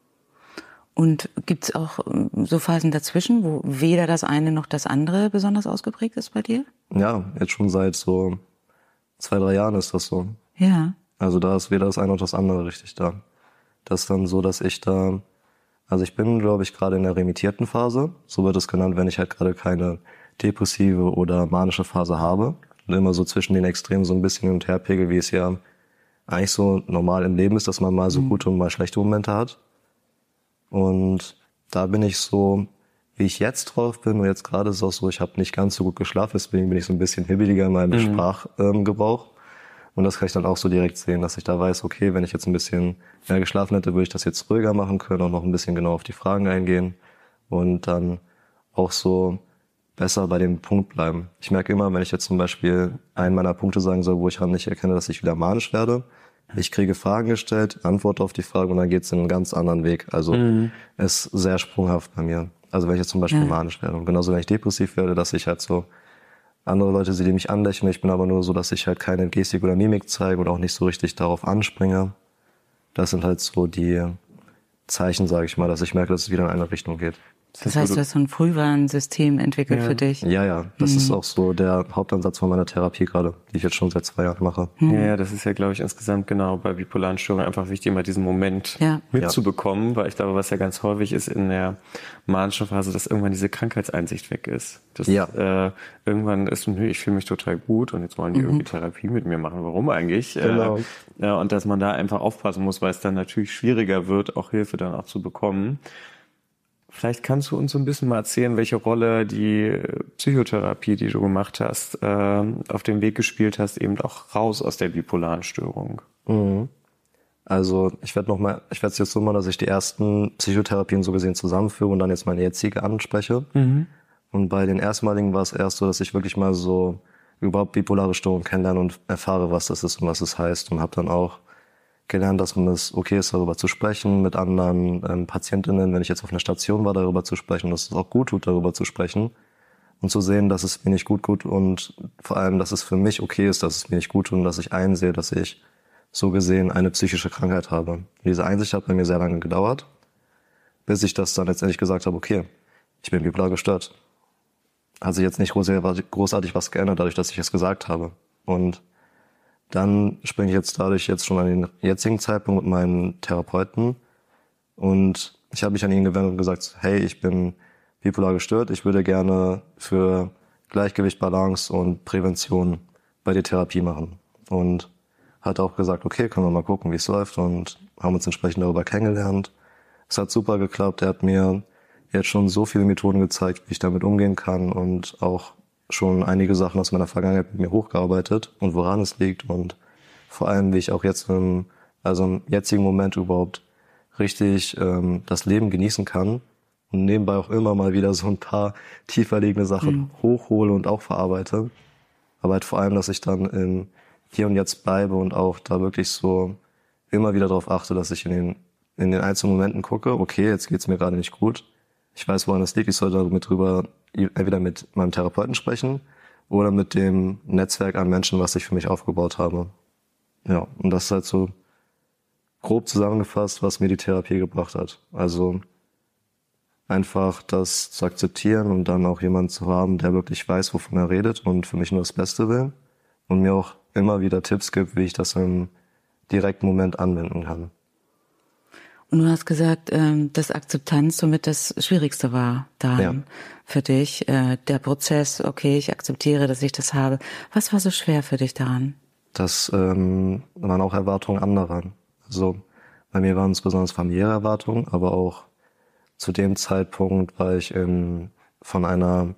Speaker 2: Und gibt's auch so Phasen dazwischen, wo weder das eine noch das andere besonders ausgeprägt ist bei dir?
Speaker 1: Ja, jetzt schon seit so zwei, drei Jahren ist das so.
Speaker 2: Ja.
Speaker 1: Also da ist weder das eine noch das andere richtig da. Das ist dann so, dass ich da, also ich bin, glaube ich, gerade in der remittierten Phase. So wird es genannt, wenn ich halt gerade keine depressive oder manische Phase habe. Und immer so zwischen den Extremen so ein bisschen hin und her pegel, wie es ja eigentlich so normal im Leben ist, dass man mal so gute und mal schlechte Momente hat. Und da bin ich so, wie ich jetzt drauf bin, und jetzt gerade ist es auch so, ich habe nicht ganz so gut geschlafen, deswegen bin ich so ein bisschen hibbeliger in meinem mhm. Sprachgebrauch. Und das kann ich dann auch so direkt sehen, dass ich da weiß, okay, wenn ich jetzt ein bisschen mehr geschlafen hätte, würde ich das jetzt ruhiger machen können und noch ein bisschen genau auf die Fragen eingehen und dann auch so besser bei dem Punkt bleiben. Ich merke immer, wenn ich jetzt zum Beispiel einen meiner Punkte sagen soll, wo ich dann nicht erkenne, dass ich wieder manisch werde, ich kriege Fragen gestellt, antworte auf die Frage und dann geht es in einen ganz anderen Weg. Also mhm. ist sehr sprunghaft bei mir. Also wenn ich jetzt zum Beispiel ja. manisch werde und genauso wenn ich depressiv werde, dass ich halt so andere Leute, die mich anlächeln, ich bin aber nur so, dass ich halt keine Gestik oder Mimik zeige und auch nicht so richtig darauf anspringe. Das sind halt so die Zeichen, sage ich mal, dass ich merke, dass es wieder in eine Richtung geht.
Speaker 2: Das heißt, du hast so ein Frühwarnsystem entwickelt
Speaker 3: ja.
Speaker 2: für dich?
Speaker 1: Ja, ja. Das mhm. ist auch so der Hauptansatz von meiner Therapie gerade, die ich jetzt schon seit zwei Jahren mache.
Speaker 3: Mhm. Ja, ja, das ist ja, glaube ich, insgesamt genau bei bipolaren Störungen einfach wichtig, immer diesen Moment ja. mitzubekommen, ja. weil ich glaube, was ja ganz häufig ist in der manischen Phase, dass irgendwann diese Krankheitseinsicht weg ist. Dass ja. äh, irgendwann ist, nö, ich fühle mich total gut und jetzt wollen die mhm. irgendwie Therapie mit mir machen. Warum eigentlich?
Speaker 1: Genau.
Speaker 3: Äh, ja, und dass man da einfach aufpassen muss, weil es dann natürlich schwieriger wird, auch Hilfe dann auch zu bekommen. Vielleicht kannst du uns so ein bisschen mal erzählen, welche Rolle die Psychotherapie, die du gemacht hast, äh, auf den Weg gespielt hast, eben auch raus aus der bipolaren Störung.
Speaker 1: Mhm. Also ich werde noch mal, ich werde es jetzt so machen, dass ich die ersten Psychotherapien so gesehen zusammenführe und dann jetzt meine jetzige anspreche. Mhm. Und bei den erstmaligen war es erst so, dass ich wirklich mal so überhaupt bipolare Störung kennenlerne und erfahre, was das ist und was es heißt und habe dann auch gelernt, dass man es okay ist, darüber zu sprechen, mit anderen ähm, PatientInnen, wenn ich jetzt auf einer Station war, darüber zu sprechen, dass es auch gut tut, darüber zu sprechen und zu sehen, dass es mir nicht gut tut und vor allem, dass es für mich okay ist, dass es mir nicht gut tut und dass ich einsehe, dass ich so gesehen eine psychische Krankheit habe. Und diese Einsicht hat bei mir sehr lange gedauert, bis ich das dann letztendlich gesagt habe, okay, ich bin bipolar gestört. Hat sich jetzt nicht großartig was geändert, dadurch, dass ich es gesagt habe. Und dann springe ich jetzt dadurch jetzt schon an den jetzigen Zeitpunkt mit meinen Therapeuten und ich habe mich an ihn gewendet und gesagt, hey, ich bin bipolar gestört, ich würde gerne für Gleichgewicht, Balance und Prävention bei der Therapie machen. Und hat auch gesagt, okay, können wir mal gucken, wie es läuft und haben uns entsprechend darüber kennengelernt. Es hat super geklappt, er hat mir jetzt schon so viele Methoden gezeigt, wie ich damit umgehen kann und auch schon einige Sachen aus meiner Vergangenheit mit mir hochgearbeitet und woran es liegt und vor allem, wie ich auch jetzt im, also im jetzigen Moment überhaupt richtig ähm, das Leben genießen kann und nebenbei auch immer mal wieder so ein paar tiefer liegende Sachen mhm. hochhole und auch verarbeite. Aber halt vor allem, dass ich dann im Hier und Jetzt bleibe und auch da wirklich so immer wieder darauf achte, dass ich in den, in den einzelnen Momenten gucke, okay, jetzt geht's mir gerade nicht gut. Ich weiß, woran es liegt, ich sollte damit drüber entweder mit meinem Therapeuten sprechen oder mit dem Netzwerk an Menschen, was ich für mich aufgebaut habe. Ja, und das ist halt so grob zusammengefasst, was mir die Therapie gebracht hat. Also einfach das zu akzeptieren und dann auch jemanden zu haben, der wirklich weiß, wovon er redet und für mich nur das Beste will und mir auch immer wieder Tipps gibt, wie ich das im direkten Moment anwenden kann.
Speaker 2: Und du hast gesagt, dass Akzeptanz somit das Schwierigste war daran ja. für dich. Der Prozess, okay, ich akzeptiere, dass ich das habe. Was war so schwer für dich daran?
Speaker 1: Das ähm, waren auch Erwartungen anderer. Also bei mir waren es besonders familiäre Erwartungen, aber auch zu dem Zeitpunkt war ich in, von einer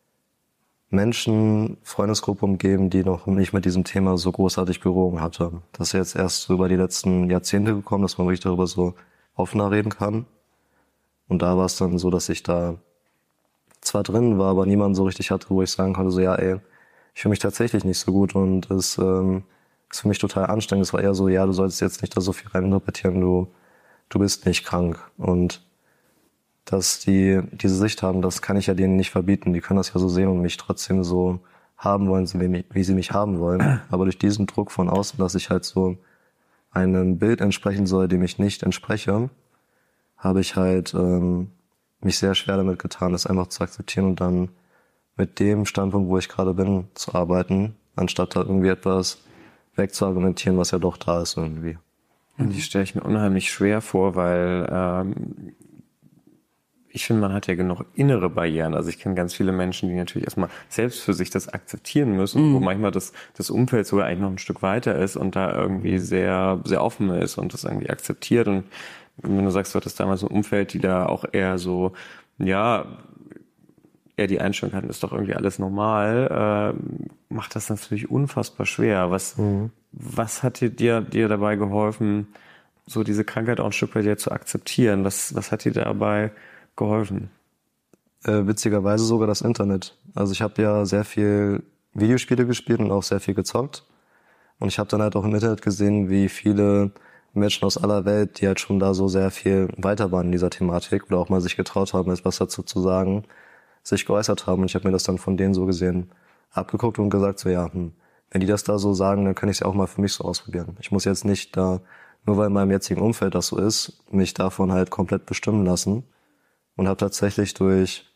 Speaker 1: Menschen-Freundesgruppe umgeben, die noch nicht mit diesem Thema so großartig Berührung hatte. Das ist jetzt erst so über die letzten Jahrzehnte gekommen, dass man wirklich darüber so offener reden kann. Und da war es dann so, dass ich da zwar drin war, aber niemand so richtig hatte, wo ich sagen konnte, so ja, ey, ich fühle mich tatsächlich nicht so gut und es ähm, ist für mich total anstrengend. Es war eher so, ja, du solltest jetzt nicht da so viel reininterpretieren, du, du bist nicht krank. Und dass die diese Sicht haben, das kann ich ja denen nicht verbieten. Die können das ja so sehen und mich trotzdem so haben wollen, wie sie mich haben wollen. Aber durch diesen Druck von außen, dass ich halt so einem Bild entsprechen soll, dem ich nicht entspreche, habe ich halt ähm, mich sehr schwer damit getan, das einfach zu akzeptieren und dann mit dem Standpunkt, wo ich gerade bin, zu arbeiten, anstatt da irgendwie etwas wegzuargumentieren, was ja doch da ist irgendwie.
Speaker 3: Und die stelle ich mir unheimlich schwer vor, weil ähm, ich finde, man hat ja genug innere Barrieren. Also ich kenne ganz viele Menschen, die natürlich erstmal selbst für sich das akzeptieren müssen, mhm. wo manchmal das, das Umfeld sogar eigentlich noch ein Stück weiter ist und da irgendwie sehr, sehr offen ist und das irgendwie akzeptiert. Und wenn du sagst, du hattest damals ein Umfeld, die da auch eher so, ja, eher die Einstellung hatten, ist doch irgendwie alles normal, äh, macht das natürlich unfassbar schwer. Was, mhm. Was hat dir, dir, dir dabei geholfen, so diese Krankheit auch ein Stück weit zu akzeptieren? Was, was hat dir dabei geholfen?
Speaker 1: Äh, witzigerweise sogar das Internet. Also ich habe ja sehr viel Videospiele gespielt und auch sehr viel gezockt. Und ich habe dann halt auch im Internet gesehen, wie viele Menschen aus aller Welt, die halt schon da so sehr viel weiter waren in dieser Thematik oder auch mal sich getraut haben, etwas dazu zu sagen, sich geäußert haben. Und ich habe mir das dann von denen so gesehen abgeguckt und gesagt, so ja, hm, wenn die das da so sagen, dann kann ich es ja auch mal für mich so ausprobieren. Ich muss jetzt nicht da, nur weil in meinem jetzigen Umfeld das so ist, mich davon halt komplett bestimmen lassen. Und habe tatsächlich durch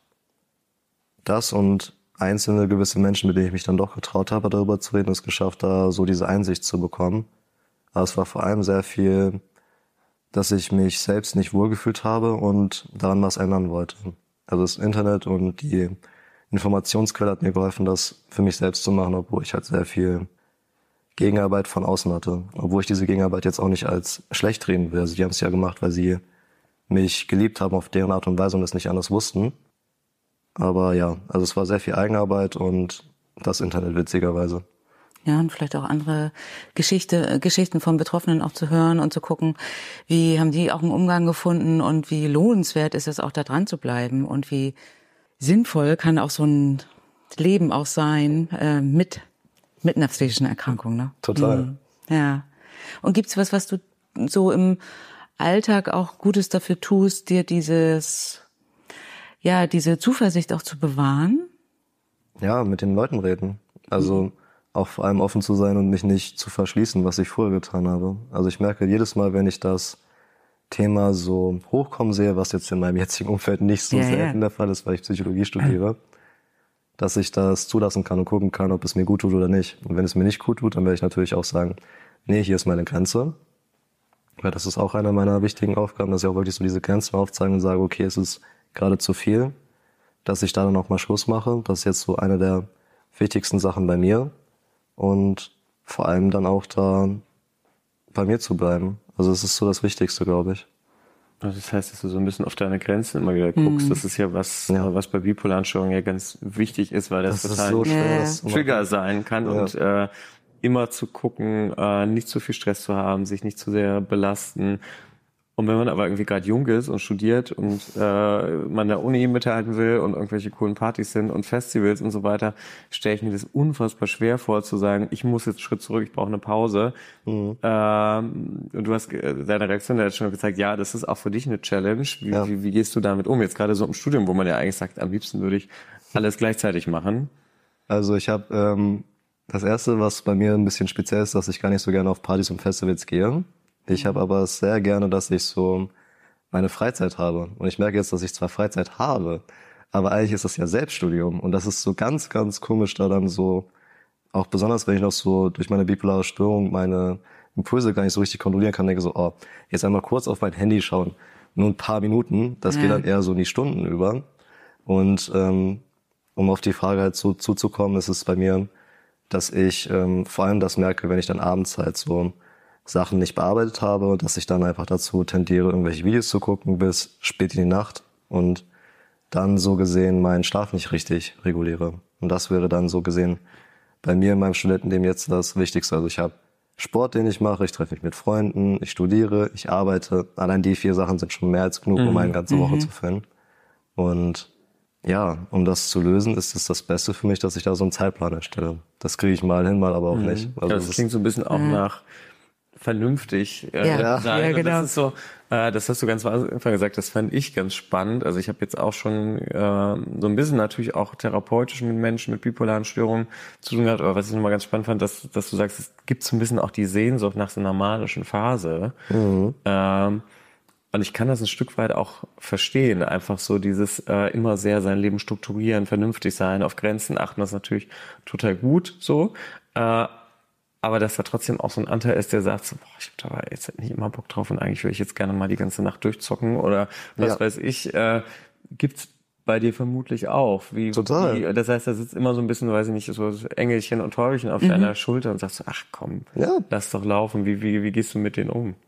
Speaker 1: das und einzelne gewisse Menschen, mit denen ich mich dann doch getraut habe, darüber zu reden, es geschafft, da so diese Einsicht zu bekommen. Aber es war vor allem sehr viel, dass ich mich selbst nicht wohlgefühlt habe und daran was ändern wollte. Also das Internet und die Informationsquelle hat mir geholfen, das für mich selbst zu machen, obwohl ich halt sehr viel Gegenarbeit von außen hatte. Obwohl ich diese Gegenarbeit jetzt auch nicht als schlecht reden will. Also die haben es ja gemacht, weil sie mich geliebt haben auf deren Art und Weise und es nicht anders wussten. Aber ja, also es war sehr viel Eigenarbeit und das Internet witzigerweise.
Speaker 2: Ja, und vielleicht auch andere Geschichte, Geschichten von Betroffenen auch zu hören und zu gucken, wie haben die auch einen Umgang gefunden und wie lohnenswert ist es auch da dran zu bleiben und wie sinnvoll kann auch so ein Leben auch sein äh, mit mit einer psychischen Erkrankung, ne?
Speaker 1: Total.
Speaker 2: Mhm. Ja. Und gibt's was, was du so im Alltag auch Gutes dafür tust, dir dieses ja, diese Zuversicht auch zu bewahren?
Speaker 1: Ja, mit den Leuten reden. Also mhm. auch vor allem offen zu sein und mich nicht zu verschließen, was ich vorher getan habe. Also ich merke jedes Mal, wenn ich das Thema so hochkommen sehe, was jetzt in meinem jetzigen Umfeld nicht so
Speaker 2: ja,
Speaker 1: selten
Speaker 2: ja.
Speaker 1: der Fall ist, weil ich Psychologie studiere, dass ich das zulassen kann und gucken kann, ob es mir gut tut oder nicht. Und wenn es mir nicht gut tut, dann werde ich natürlich auch sagen, nee, hier ist meine Grenze. Weil das ist auch eine meiner wichtigen Aufgaben, dass ich auch wirklich so diese Grenzen aufzeige und sage, okay, es ist gerade zu viel, dass ich da dann auch mal Schluss mache. Das ist jetzt so eine der wichtigsten Sachen bei mir. Und vor allem dann auch da bei mir zu bleiben. Also es ist so das Wichtigste, glaube ich.
Speaker 3: Also das heißt, dass du so ein bisschen auf deine Grenzen immer wieder guckst. Mhm. Das ist ja was, ja. was bei bipolaren Störungen ja ganz wichtig ist, weil das, das total so schwer, das Trigger sein kann ja. und äh, immer zu gucken, äh, nicht zu viel Stress zu haben, sich nicht zu sehr belasten. Und wenn man aber irgendwie gerade jung ist und studiert und äh, man der Uni mithalten will und irgendwelche coolen Partys sind und Festivals und so weiter, stelle ich mir das unfassbar schwer vor, zu sagen, ich muss jetzt einen Schritt zurück, ich brauche eine Pause. Mhm. Ähm, und du hast deine Reaktion hat schon gezeigt, ja, das ist auch für dich eine Challenge. Wie, ja. wie, wie gehst du damit um? Jetzt gerade so im Studium, wo man ja eigentlich sagt, am liebsten würde ich alles gleichzeitig machen.
Speaker 1: Also ich habe ähm, das Erste, was bei mir ein bisschen speziell ist, dass ich gar nicht so gerne auf Partys und Festivals gehe. Ich habe aber sehr gerne, dass ich so meine Freizeit habe. Und ich merke jetzt, dass ich zwar Freizeit habe, aber eigentlich ist das ja Selbststudium. Und das ist so ganz, ganz komisch, da dann so, auch besonders wenn ich noch so durch meine bipolare Störung meine Impulse gar nicht so richtig kontrollieren kann, denke so, oh, jetzt einmal kurz auf mein Handy schauen. Nur ein paar Minuten, das ja. geht dann eher so in die Stunden über. Und ähm, um auf die Frage halt so zuzukommen, ist es bei mir, dass ich ähm, vor allem das merke, wenn ich dann abends halt so Sachen nicht bearbeitet habe und dass ich dann einfach dazu tendiere, irgendwelche Videos zu gucken bis spät in die Nacht und dann so gesehen meinen Schlaf nicht richtig reguliere. Und das wäre dann so gesehen bei mir in meinem Studentenleben jetzt das Wichtigste. Also ich habe Sport, den ich mache, ich treffe mich mit Freunden, ich studiere, ich arbeite. Allein die vier Sachen sind schon mehr als genug, um eine ganze Woche mhm. zu füllen. Und ja, um das zu lösen, ist es das Beste für mich, dass ich da so einen Zeitplan erstelle. Das kriege ich mal hin, mal aber auch mhm. nicht. Also
Speaker 3: ja, das, das klingt so ein bisschen auch mhm. nach vernünftig äh,
Speaker 2: ja.
Speaker 3: sein.
Speaker 2: Ja, genau.
Speaker 3: Das ist so, äh, das hast du ganz am Anfang gesagt, das fand ich ganz spannend. Also ich habe jetzt auch schon äh, so ein bisschen natürlich auch therapeutisch mit Menschen mit bipolaren Störungen zu tun gehabt, aber was ich nochmal ganz spannend fand, dass, dass du sagst, es gibt so ein bisschen auch die Sehnsucht nach so einer manischen Phase. Mhm. Ähm, und ich kann das ein Stück weit auch verstehen. Einfach so dieses äh, immer sehr sein Leben strukturieren, vernünftig sein, auf Grenzen achten, das ist natürlich total gut so. Äh, Aber dass da trotzdem auch so ein Anteil ist, der sagt, so, boah, ich habe da aber jetzt nicht immer Bock drauf und eigentlich würde ich jetzt gerne mal die ganze Nacht durchzocken oder was ja. weiß ich. Äh, gibt's bei dir vermutlich auch. Wie,
Speaker 1: Total.
Speaker 3: Wie, das heißt, da sitzt immer so ein bisschen, weiß ich nicht, so Engelchen und Teufelchen auf mhm. deiner Schulter und sagst so, ach komm, ja. lass doch laufen. Wie, wie, wie gehst du mit denen um?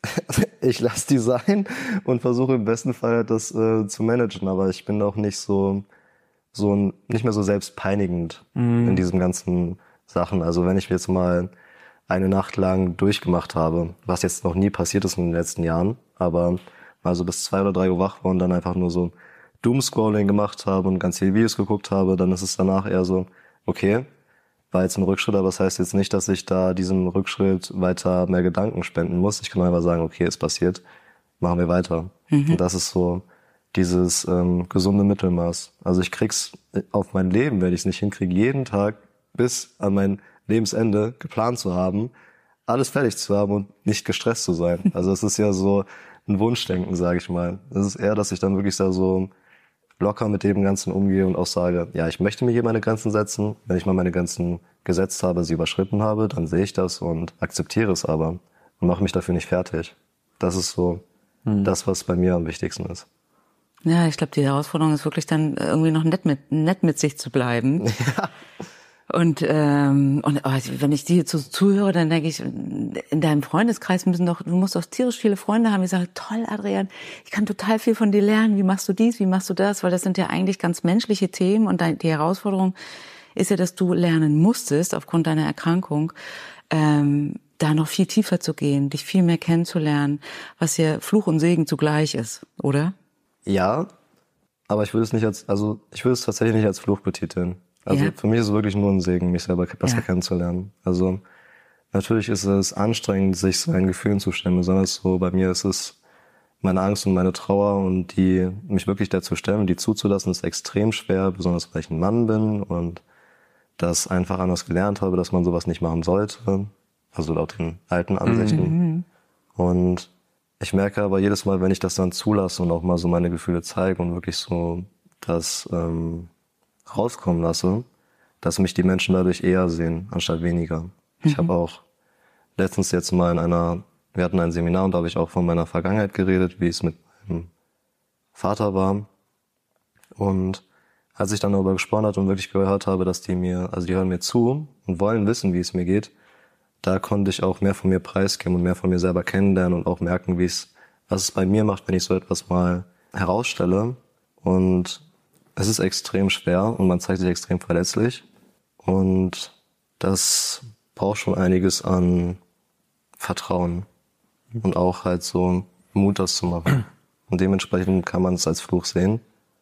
Speaker 1: Ich lasse die sein und versuche im besten Fall das äh, zu managen, aber ich bin auch nicht so, so nicht mehr so selbstpeinigend mhm. in diesem ganzen Sachen. Also wenn ich jetzt mal eine Nacht lang durchgemacht habe, was jetzt noch nie passiert ist in den letzten Jahren, aber mal so bis zwei oder drei Uhr wach war und dann einfach nur so Doomscrolling gemacht habe und ganz viele Videos geguckt habe, dann ist es danach eher so, okay, war jetzt ein Rückschritt, aber das heißt jetzt nicht, dass ich da diesem Rückschritt weiter mehr Gedanken spenden muss. Ich kann einfach sagen, okay, ist passiert, machen wir weiter. Mhm. Und das ist so dieses ähm, gesunde Mittelmaß. Also ich krieg's auf mein Leben, wenn ich es nicht hinkriege, jeden Tag bis an mein Lebensende geplant zu haben, alles fertig zu haben und nicht gestresst zu sein. Also es ist ja so ein Wunschdenken, sage ich mal. Es ist eher, dass ich dann wirklich da so locker mit dem Ganzen umgehe und auch sage, ja, ich möchte mir hier meine Grenzen setzen. Wenn ich mal meine Grenzen gesetzt habe, sie überschritten habe, dann sehe ich das und akzeptiere es aber und mache mich dafür nicht fertig. Das ist so hm. das, was bei mir am wichtigsten ist.
Speaker 2: Ja, ich glaube, die Herausforderung ist wirklich dann irgendwie noch nett mit nett mit sich zu bleiben. Ja. Und ähm, und oh, wenn ich dir zu, zuhöre, dann denke ich, in deinem Freundeskreis müssen doch, du musst doch tierisch viele Freunde haben, die sagen, toll, Adrian, ich kann total viel von dir lernen. Wie machst du dies, wie machst du das? Weil das sind ja eigentlich ganz menschliche Themen und die Herausforderung ist ja, dass du lernen musstest aufgrund deiner Erkrankung, ähm, da noch viel tiefer zu gehen, dich viel mehr kennenzulernen, was ja Fluch und Segen zugleich ist, oder?
Speaker 1: Ja, aber ich würde es nicht als, also ich würde es tatsächlich nicht als Fluch betiteln. Also
Speaker 2: ja.
Speaker 1: für mich ist es wirklich nur ein Segen, mich selber besser ja. kennenzulernen. Also natürlich ist es anstrengend, sich seinen Gefühlen zu stellen. Besonders so bei mir ist es meine Angst und meine Trauer und die mich wirklich dazu stellen, die zuzulassen, ist extrem schwer, besonders weil ich ein Mann bin und das einfach anders gelernt habe, dass man sowas nicht machen sollte. Also laut den alten Ansichten. Mhm. Und ich merke aber jedes Mal, wenn ich das dann zulasse und auch mal so meine Gefühle zeige und wirklich so das ähm, rauskommen lasse, dass mich die Menschen dadurch eher sehen, anstatt weniger. Mhm. Ich habe auch letztens jetzt mal in einer, wir hatten ein Seminar und da habe ich auch von meiner Vergangenheit geredet, wie es mit meinem Vater war. Und als ich dann darüber gesprochen hatte und wirklich gehört habe, dass die mir, also die hören mir zu und wollen wissen, wie es mir geht, da konnte ich auch mehr von mir preisgeben und mehr von mir selber kennenlernen und auch merken, wie es, was es bei mir macht, wenn ich so etwas mal herausstelle. Und es ist extrem schwer und man zeigt sich extrem verletzlich. Und das braucht schon einiges an Vertrauen und auch halt so Mut, das zu machen. Und dementsprechend kann man es als Fluch sehen.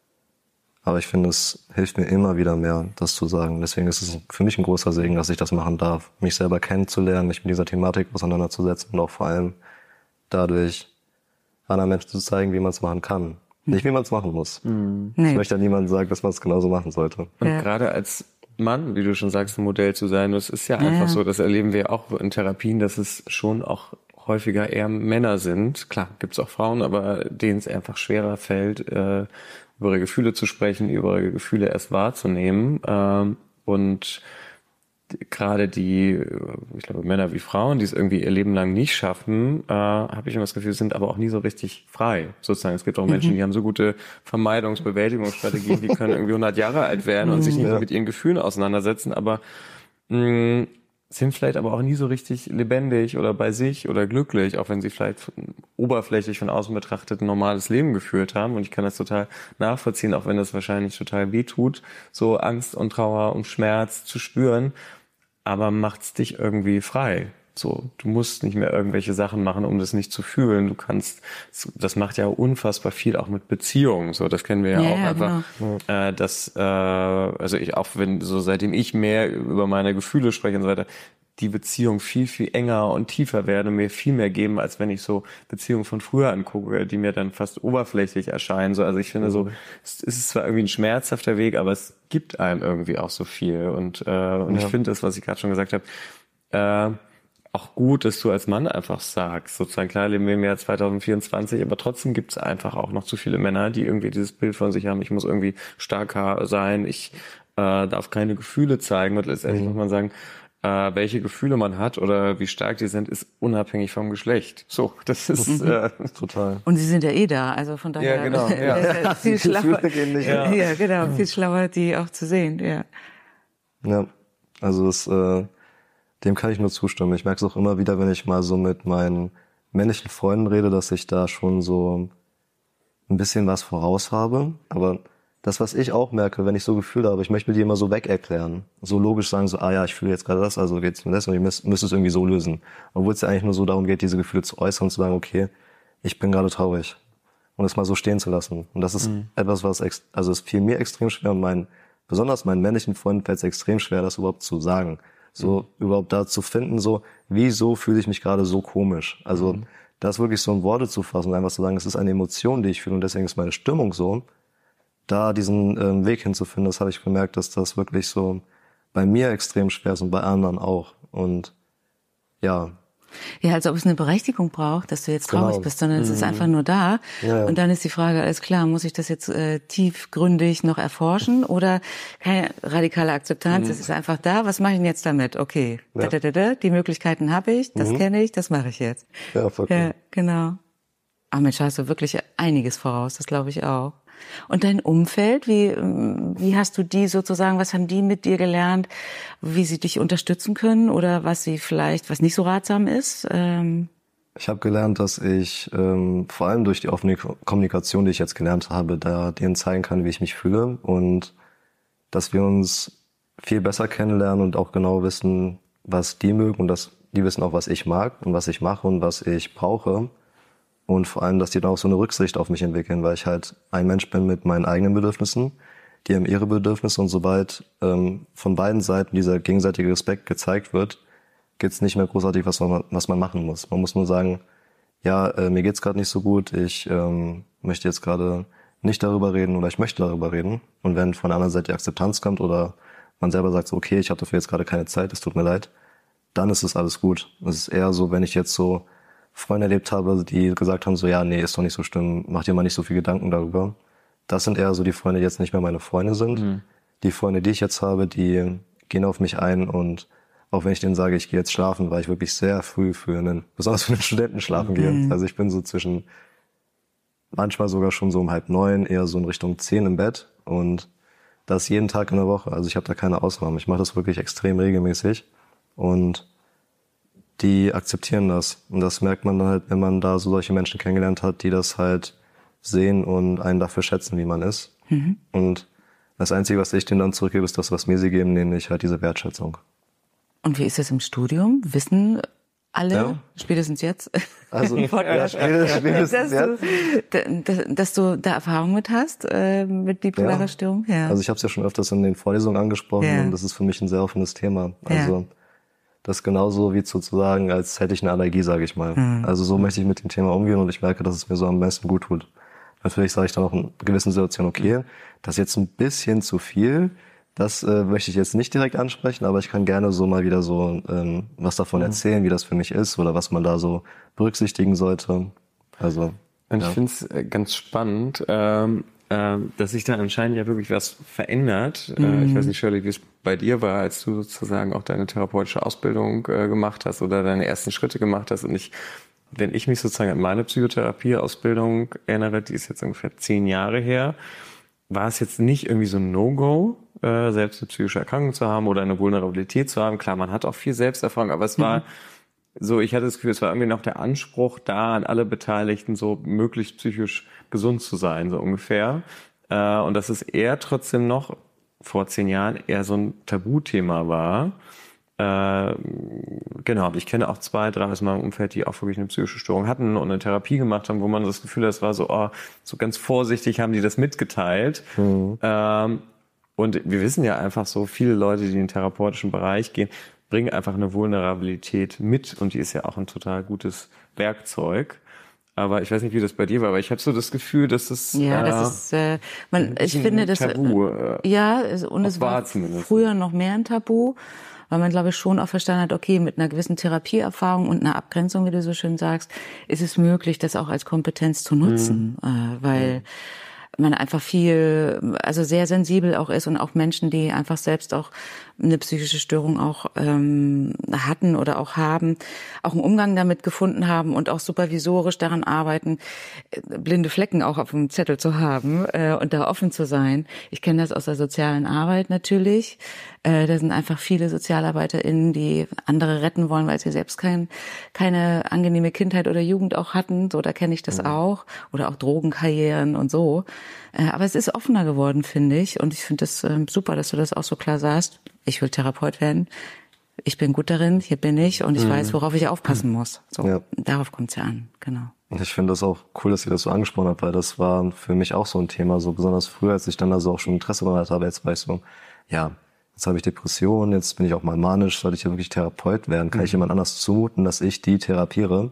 Speaker 1: Aber ich finde, es hilft mir immer wieder mehr, das zu sagen. Deswegen ist es für mich ein großer Segen, dass ich das machen darf. Mich selber kennenzulernen, mich mit dieser Thematik auseinanderzusetzen und auch vor allem dadurch anderen Menschen zu zeigen, wie man es machen kann. Nicht, wie man es machen muss. Mhm. Ich möchte ja niemandem sagen, dass man es genauso machen sollte.
Speaker 3: Und ja. gerade als Mann, wie du schon sagst, ein Modell zu sein, das ist ja einfach ja. so, das erleben wir auch in Therapien, dass es schon auch häufiger eher Männer sind. Klar, gibt's auch Frauen, aber denen es einfach schwerer fällt, äh, über ihre Gefühle zu sprechen, über ihre Gefühle erst wahrzunehmen. Ähm, und gerade die, ich glaube, Männer wie Frauen, die es irgendwie ihr Leben lang nicht schaffen, äh, habe ich immer das Gefühl, sind aber auch nie so richtig frei, sozusagen. Es gibt auch Menschen, die haben so gute Vermeidungs-, Bewältigungsstrategien, die können irgendwie hundert Jahre alt werden und sich nicht ja. mit ihren Gefühlen auseinandersetzen, aber mh, sind vielleicht aber auch nie so richtig lebendig oder bei sich oder glücklich, auch wenn sie vielleicht oberflächlich von außen betrachtet ein normales Leben geführt haben. Und ich kann das total nachvollziehen, auch wenn das wahrscheinlich total weh tut, so Angst und Trauer und Schmerz zu spüren. Aber macht's dich irgendwie frei. So, du musst nicht mehr irgendwelche Sachen machen, um das nicht zu fühlen. Du kannst, das macht ja unfassbar viel auch mit Beziehungen. So, das kennen wir ja, ja auch ja, einfach. Genau. Äh, dass, äh, also ich auch, wenn so seitdem ich mehr über meine Gefühle spreche und so weiter, die Beziehung viel, viel enger und tiefer werden und mir viel mehr geben, als wenn ich so Beziehungen von früher angucke, die mir dann fast oberflächlich erscheinen. So, also ich finde so, es ist zwar irgendwie ein schmerzhafter Weg, aber es gibt einem irgendwie auch so viel. Und, äh, und ja. ich finde das, was ich gerade schon gesagt habe, äh, auch gut, dass du als Mann einfach sagst, sozusagen, klar leben wir im Jahr zwanzig vierundzwanzig, aber trotzdem gibt es einfach auch noch zu viele Männer, die irgendwie dieses Bild von sich haben, ich muss irgendwie starker sein, ich äh, darf keine Gefühle zeigen und letztendlich mhm. muss man sagen, äh, welche Gefühle man hat oder wie stark die sind, ist unabhängig vom Geschlecht. So, das ist mhm. äh, total.
Speaker 2: Und sie sind ja eh da, also von daher
Speaker 3: ja, genau, ja.
Speaker 2: ja. viel schlauer, ja. ja, genau, viel schlauer, die auch zu sehen, ja.
Speaker 1: Ja, also das äh, dem kann ich nur zustimmen. Ich merke es auch immer wieder, wenn ich mal so mit meinen männlichen Freunden rede, dass ich da schon so ein bisschen was voraus habe. Aber das, was ich auch merke, wenn ich so Gefühle habe, ich möchte mir die immer so weg erklären. So logisch sagen, so, ah ja, ich fühle jetzt gerade das, also geht's mir das und ich müsste müsst es irgendwie so lösen. Obwohl es ja eigentlich nur so darum geht, diese Gefühle zu äußern und zu sagen, okay, ich bin gerade traurig. Und es mal so stehen zu lassen. Und das ist mhm. etwas, was, ex- also es fiel mir extrem schwer und mein, besonders meinen männlichen Freunden fällt es extrem schwer, das überhaupt zu sagen. So mhm. überhaupt da zu finden, so, wieso fühle ich mich gerade so komisch? Also mhm. das wirklich so in Worte zu fassen und einfach zu sagen, es ist eine Emotion, die ich fühle und deswegen ist meine Stimmung so. Da diesen ähm, Weg hinzufinden, das habe ich gemerkt, dass das wirklich so bei mir extrem schwer ist und bei anderen auch. Und ja.
Speaker 2: Ja, als ob es eine Berechtigung braucht, dass du jetzt traurig genau. bist, sondern mhm. es ist einfach nur da. Ja, ja. Und dann ist die Frage, alles klar, muss ich das jetzt äh, tiefgründig noch erforschen oder keine radikale Akzeptanz, mhm. es ist einfach da, was mache ich denn jetzt damit? Okay, ja. da, da, da, die Möglichkeiten habe ich, das mhm. kenne ich, das mache ich jetzt.
Speaker 1: Ja, voll cool.
Speaker 2: Ja, genau. Ach Mensch, hast du wirklich einiges voraus, das glaube ich auch. Und dein Umfeld, wie, wie hast du die sozusagen, was haben die mit dir gelernt, wie sie dich unterstützen können oder was sie vielleicht, was nicht so ratsam ist? Ähm
Speaker 1: ich habe gelernt, dass ich ähm, vor allem durch die offene Kommunikation, die ich jetzt gelernt habe, da denen zeigen kann, wie ich mich fühle und dass wir uns viel besser kennenlernen und auch genau wissen, was die mögen und dass die wissen auch, was ich mag und was ich mache und was ich brauche. Und vor allem, dass die dann auch so eine Rücksicht auf mich entwickeln, weil ich halt ein Mensch bin mit meinen eigenen Bedürfnissen, die haben ihre Bedürfnisse und sobald ähm, von beiden Seiten dieser gegenseitige Respekt gezeigt wird, gibt's nicht mehr großartig, was man, was man machen muss. Man muss nur sagen, ja, äh, mir geht's gerade nicht so gut, ich ähm, möchte jetzt gerade nicht darüber reden oder ich möchte darüber reden. Und wenn von der anderen Seite die Akzeptanz kommt oder man selber sagt so, okay, ich habe dafür jetzt gerade keine Zeit, es tut mir leid, dann ist es alles gut. Es ist eher so, wenn ich jetzt so Freunde erlebt habe, die gesagt haben so, ja, nee, ist doch nicht so schlimm, mach dir mal nicht so viel Gedanken darüber. Das sind eher so die Freunde, die jetzt nicht mehr meine Freunde sind. Mhm. Die Freunde, die ich jetzt habe, die gehen auf mich ein und auch wenn ich denen sage, ich gehe jetzt schlafen, weil ich wirklich sehr früh für einen, besonders für einen Studenten schlafen mhm. gehe. Also ich bin so zwischen, manchmal sogar schon so um halb neun, eher so in Richtung zehn im Bett und das jeden Tag in der Woche. Also ich habe da keine Ausnahme. Ich mache das wirklich extrem regelmäßig und die akzeptieren das. Und das merkt man dann halt, wenn man da so solche Menschen kennengelernt hat, die das halt sehen und einen dafür schätzen, wie man ist. Mhm. Und das Einzige, was ich denen dann zurückgebe, ist das, was mir sie geben, nämlich halt diese Wertschätzung.
Speaker 2: Und wie ist das im Studium? Wissen alle, ja. spätestens jetzt,
Speaker 1: also, ja, spätestens
Speaker 2: dass,
Speaker 1: jetzt.
Speaker 2: Du, dass, dass du da Erfahrung mit hast, äh, mit bipolarer
Speaker 1: ja.
Speaker 2: Störung? Ja.
Speaker 1: Also ich habe es ja schon öfters in den Vorlesungen angesprochen ja. und das ist für mich ein sehr offenes Thema. Also ja. das ist genauso wie sozusagen, als hätte ich eine Allergie, sage ich mal. Mhm. Also so möchte ich mit dem Thema umgehen und ich merke, dass es mir so am besten gut tut. Natürlich sage ich dann auch in gewissen Situationen, okay, das ist jetzt ein bisschen zu viel, das äh, möchte ich jetzt nicht direkt ansprechen, aber ich kann gerne so mal wieder so ähm, was davon mhm. erzählen, wie das für mich ist oder was man da so berücksichtigen sollte. Also
Speaker 3: und
Speaker 1: ja.
Speaker 3: ich finde es ganz spannend, ähm, äh, dass sich da anscheinend ja wirklich was verändert. Mhm. Äh, ich weiß nicht, Shirley, wie es bei dir war, als du sozusagen auch deine therapeutische Ausbildung äh, gemacht hast oder deine ersten Schritte gemacht hast. Und ich, wenn ich mich sozusagen an meine Psychotherapie-Ausbildung erinnere, die ist jetzt ungefähr zehn Jahre her, war es jetzt nicht irgendwie so ein No-Go, äh, selbst eine psychische Erkrankung zu haben oder eine Vulnerabilität zu haben. Klar, man hat auch viel Selbsterfahrung, aber es war mhm. so, ich hatte das Gefühl, es war irgendwie noch der Anspruch da an alle Beteiligten, so möglichst psychisch gesund zu sein, so ungefähr. Äh, und dass es eher trotzdem noch vor zehn Jahren eher so ein Tabuthema war. Äh, genau, ich kenne auch zwei, drei aus meinem Umfeld, die auch wirklich eine psychische Störung hatten und eine Therapie gemacht haben, wo man das Gefühl hat, es war so, oh, so ganz vorsichtig haben die das mitgeteilt. Mhm. Ähm, und wir wissen ja einfach so, viele Leute, die in den therapeutischen Bereich gehen, bringen einfach eine Vulnerabilität mit und die ist ja auch ein total gutes Werkzeug. Aber ich weiß nicht, wie das bei dir war, aber ich habe so das Gefühl, dass es
Speaker 2: ja,
Speaker 3: äh,
Speaker 2: das ist, äh, man, ich finde, das
Speaker 3: Tabu, äh,
Speaker 2: ja, und es war, war früher noch mehr ein Tabu, weil man, glaube ich, schon auch verstanden hat, okay, mit einer gewissen Therapieerfahrung und einer Abgrenzung, wie du so schön sagst, ist es möglich, das auch als Kompetenz zu nutzen, mhm. äh, weil mhm. man einfach viel, also sehr sensibel auch ist und auch Menschen, die einfach selbst auch eine psychische Störung auch ähm, hatten oder auch haben, auch einen Umgang damit gefunden haben und auch supervisorisch daran arbeiten, blinde Flecken auch auf dem Zettel zu haben äh, und da offen zu sein. Ich kenne das aus der sozialen Arbeit natürlich. Äh, da sind einfach viele SozialarbeiterInnen, die andere retten wollen, weil sie selbst kein, keine angenehme Kindheit oder Jugend auch hatten. So, da kenne ich das mhm. auch. Oder auch Drogenkarrieren und so. Äh, aber es ist offener geworden, finde ich. Und ich finde es äh, super, dass du das auch so klar sagst. Ich will Therapeut werden. Ich bin gut darin, hier bin ich und ich mhm. weiß, worauf ich aufpassen muss. So, ja. Darauf kommt es ja an, genau.
Speaker 1: Und ich finde das auch cool, dass ihr das so angesprochen habt, weil das war für mich auch so ein Thema, so besonders früher, als ich dann da so auch schon Interesse daran hatte. Aber jetzt war ich so, ja, jetzt habe ich Depressionen, jetzt bin ich auch mal manisch, sollte ich ja wirklich Therapeut werden? Kann mhm. ich jemand anders zumuten, dass ich die therapiere?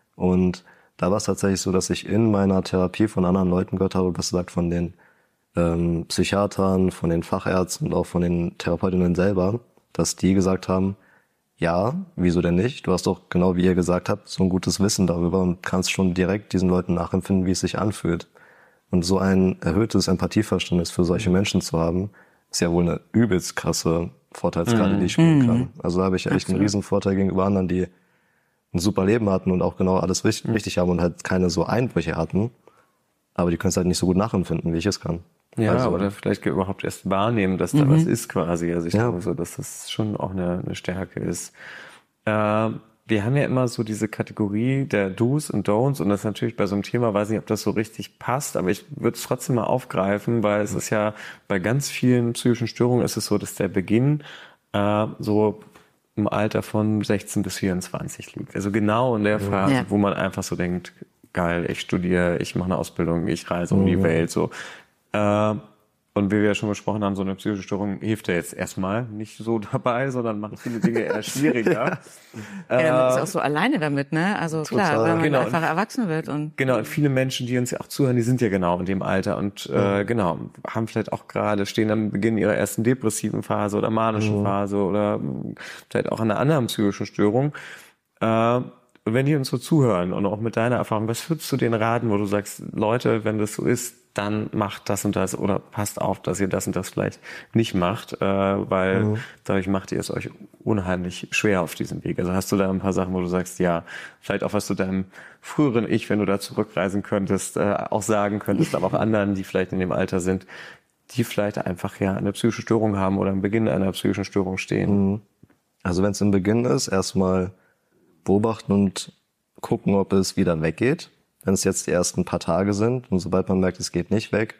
Speaker 1: Und da war es tatsächlich so, dass ich in meiner Therapie von anderen Leuten gehört habe, was gesagt von den ähm, Psychiatern, von den Fachärzten und auch von den Therapeutinnen selber, dass die gesagt haben, ja, wieso denn nicht? Du hast doch, genau wie ihr gesagt habt, so ein gutes Wissen darüber und kannst schon direkt diesen Leuten nachempfinden, wie es sich anfühlt. Und so ein erhöhtes Empathieverständnis für solche Menschen zu haben, ist ja wohl eine übelst krasse Vorteilskarte, mm. die ich spielen mm. kann. Also da habe ich echt Absolut. einen riesen Vorteil gegenüber anderen, die ein super Leben hatten und auch genau alles richtig, mm. richtig haben und halt keine so Einbrüche hatten. Aber die können es halt nicht so gut nachempfinden, wie ich es kann.
Speaker 3: Ja,
Speaker 1: also,
Speaker 3: oder vielleicht überhaupt erst wahrnehmen, dass da mhm. was ist quasi. Also ich ja. glaube so, dass das schon auch eine, eine Stärke ist. Äh, wir haben ja immer so diese Kategorie der Do's und Don'ts und das ist natürlich bei so einem Thema, weiß nicht, ob das so richtig passt, aber ich würde es trotzdem mal aufgreifen, weil es ist ja bei ganz vielen psychischen Störungen ist es so, dass der Beginn äh, so im Alter von sechzehn bis vierundzwanzig liegt. Also genau in der Phase, ja. wo man einfach so denkt, geil, ich studiere, ich mache eine Ausbildung, ich reise um mhm. die Welt, so. Äh, und wie wir ja schon besprochen haben, so eine psychische Störung hilft ja jetzt erstmal nicht so dabei, sondern macht viele Dinge eher schwieriger.
Speaker 2: ja, äh, man ist auch so alleine damit, ne? Also total. Klar, weil man genau. einfach erwachsen wird. Und
Speaker 3: genau, und viele Menschen, die uns ja auch zuhören, die sind ja genau in dem Alter und mhm. äh, genau, haben vielleicht auch gerade, stehen am Beginn ihrer ersten depressiven Phase oder manischen mhm. Phase oder vielleicht auch an einer anderen psychischen Störung. Äh, Und wenn die uns so zuhören und auch mit deiner Erfahrung, was würdest du denen raten, wo du sagst, Leute, wenn das so ist, dann macht das und das oder passt auf, dass ihr das und das vielleicht nicht macht, äh, weil mhm. dadurch macht ihr es euch unheimlich schwer auf diesem Weg. Also hast du da ein paar Sachen, wo du sagst, ja, vielleicht auch was du deinem früheren Ich, wenn du da zurückreisen könntest, äh, auch sagen könntest, aber auch anderen, die vielleicht in dem Alter sind, die vielleicht einfach ja eine psychische Störung haben oder am Beginn einer psychischen Störung stehen.
Speaker 1: Also wenn es im Beginn ist, erstmal beobachten und gucken, ob es wieder weggeht. Wenn es jetzt die ersten paar Tage sind und sobald man merkt, es geht nicht weg,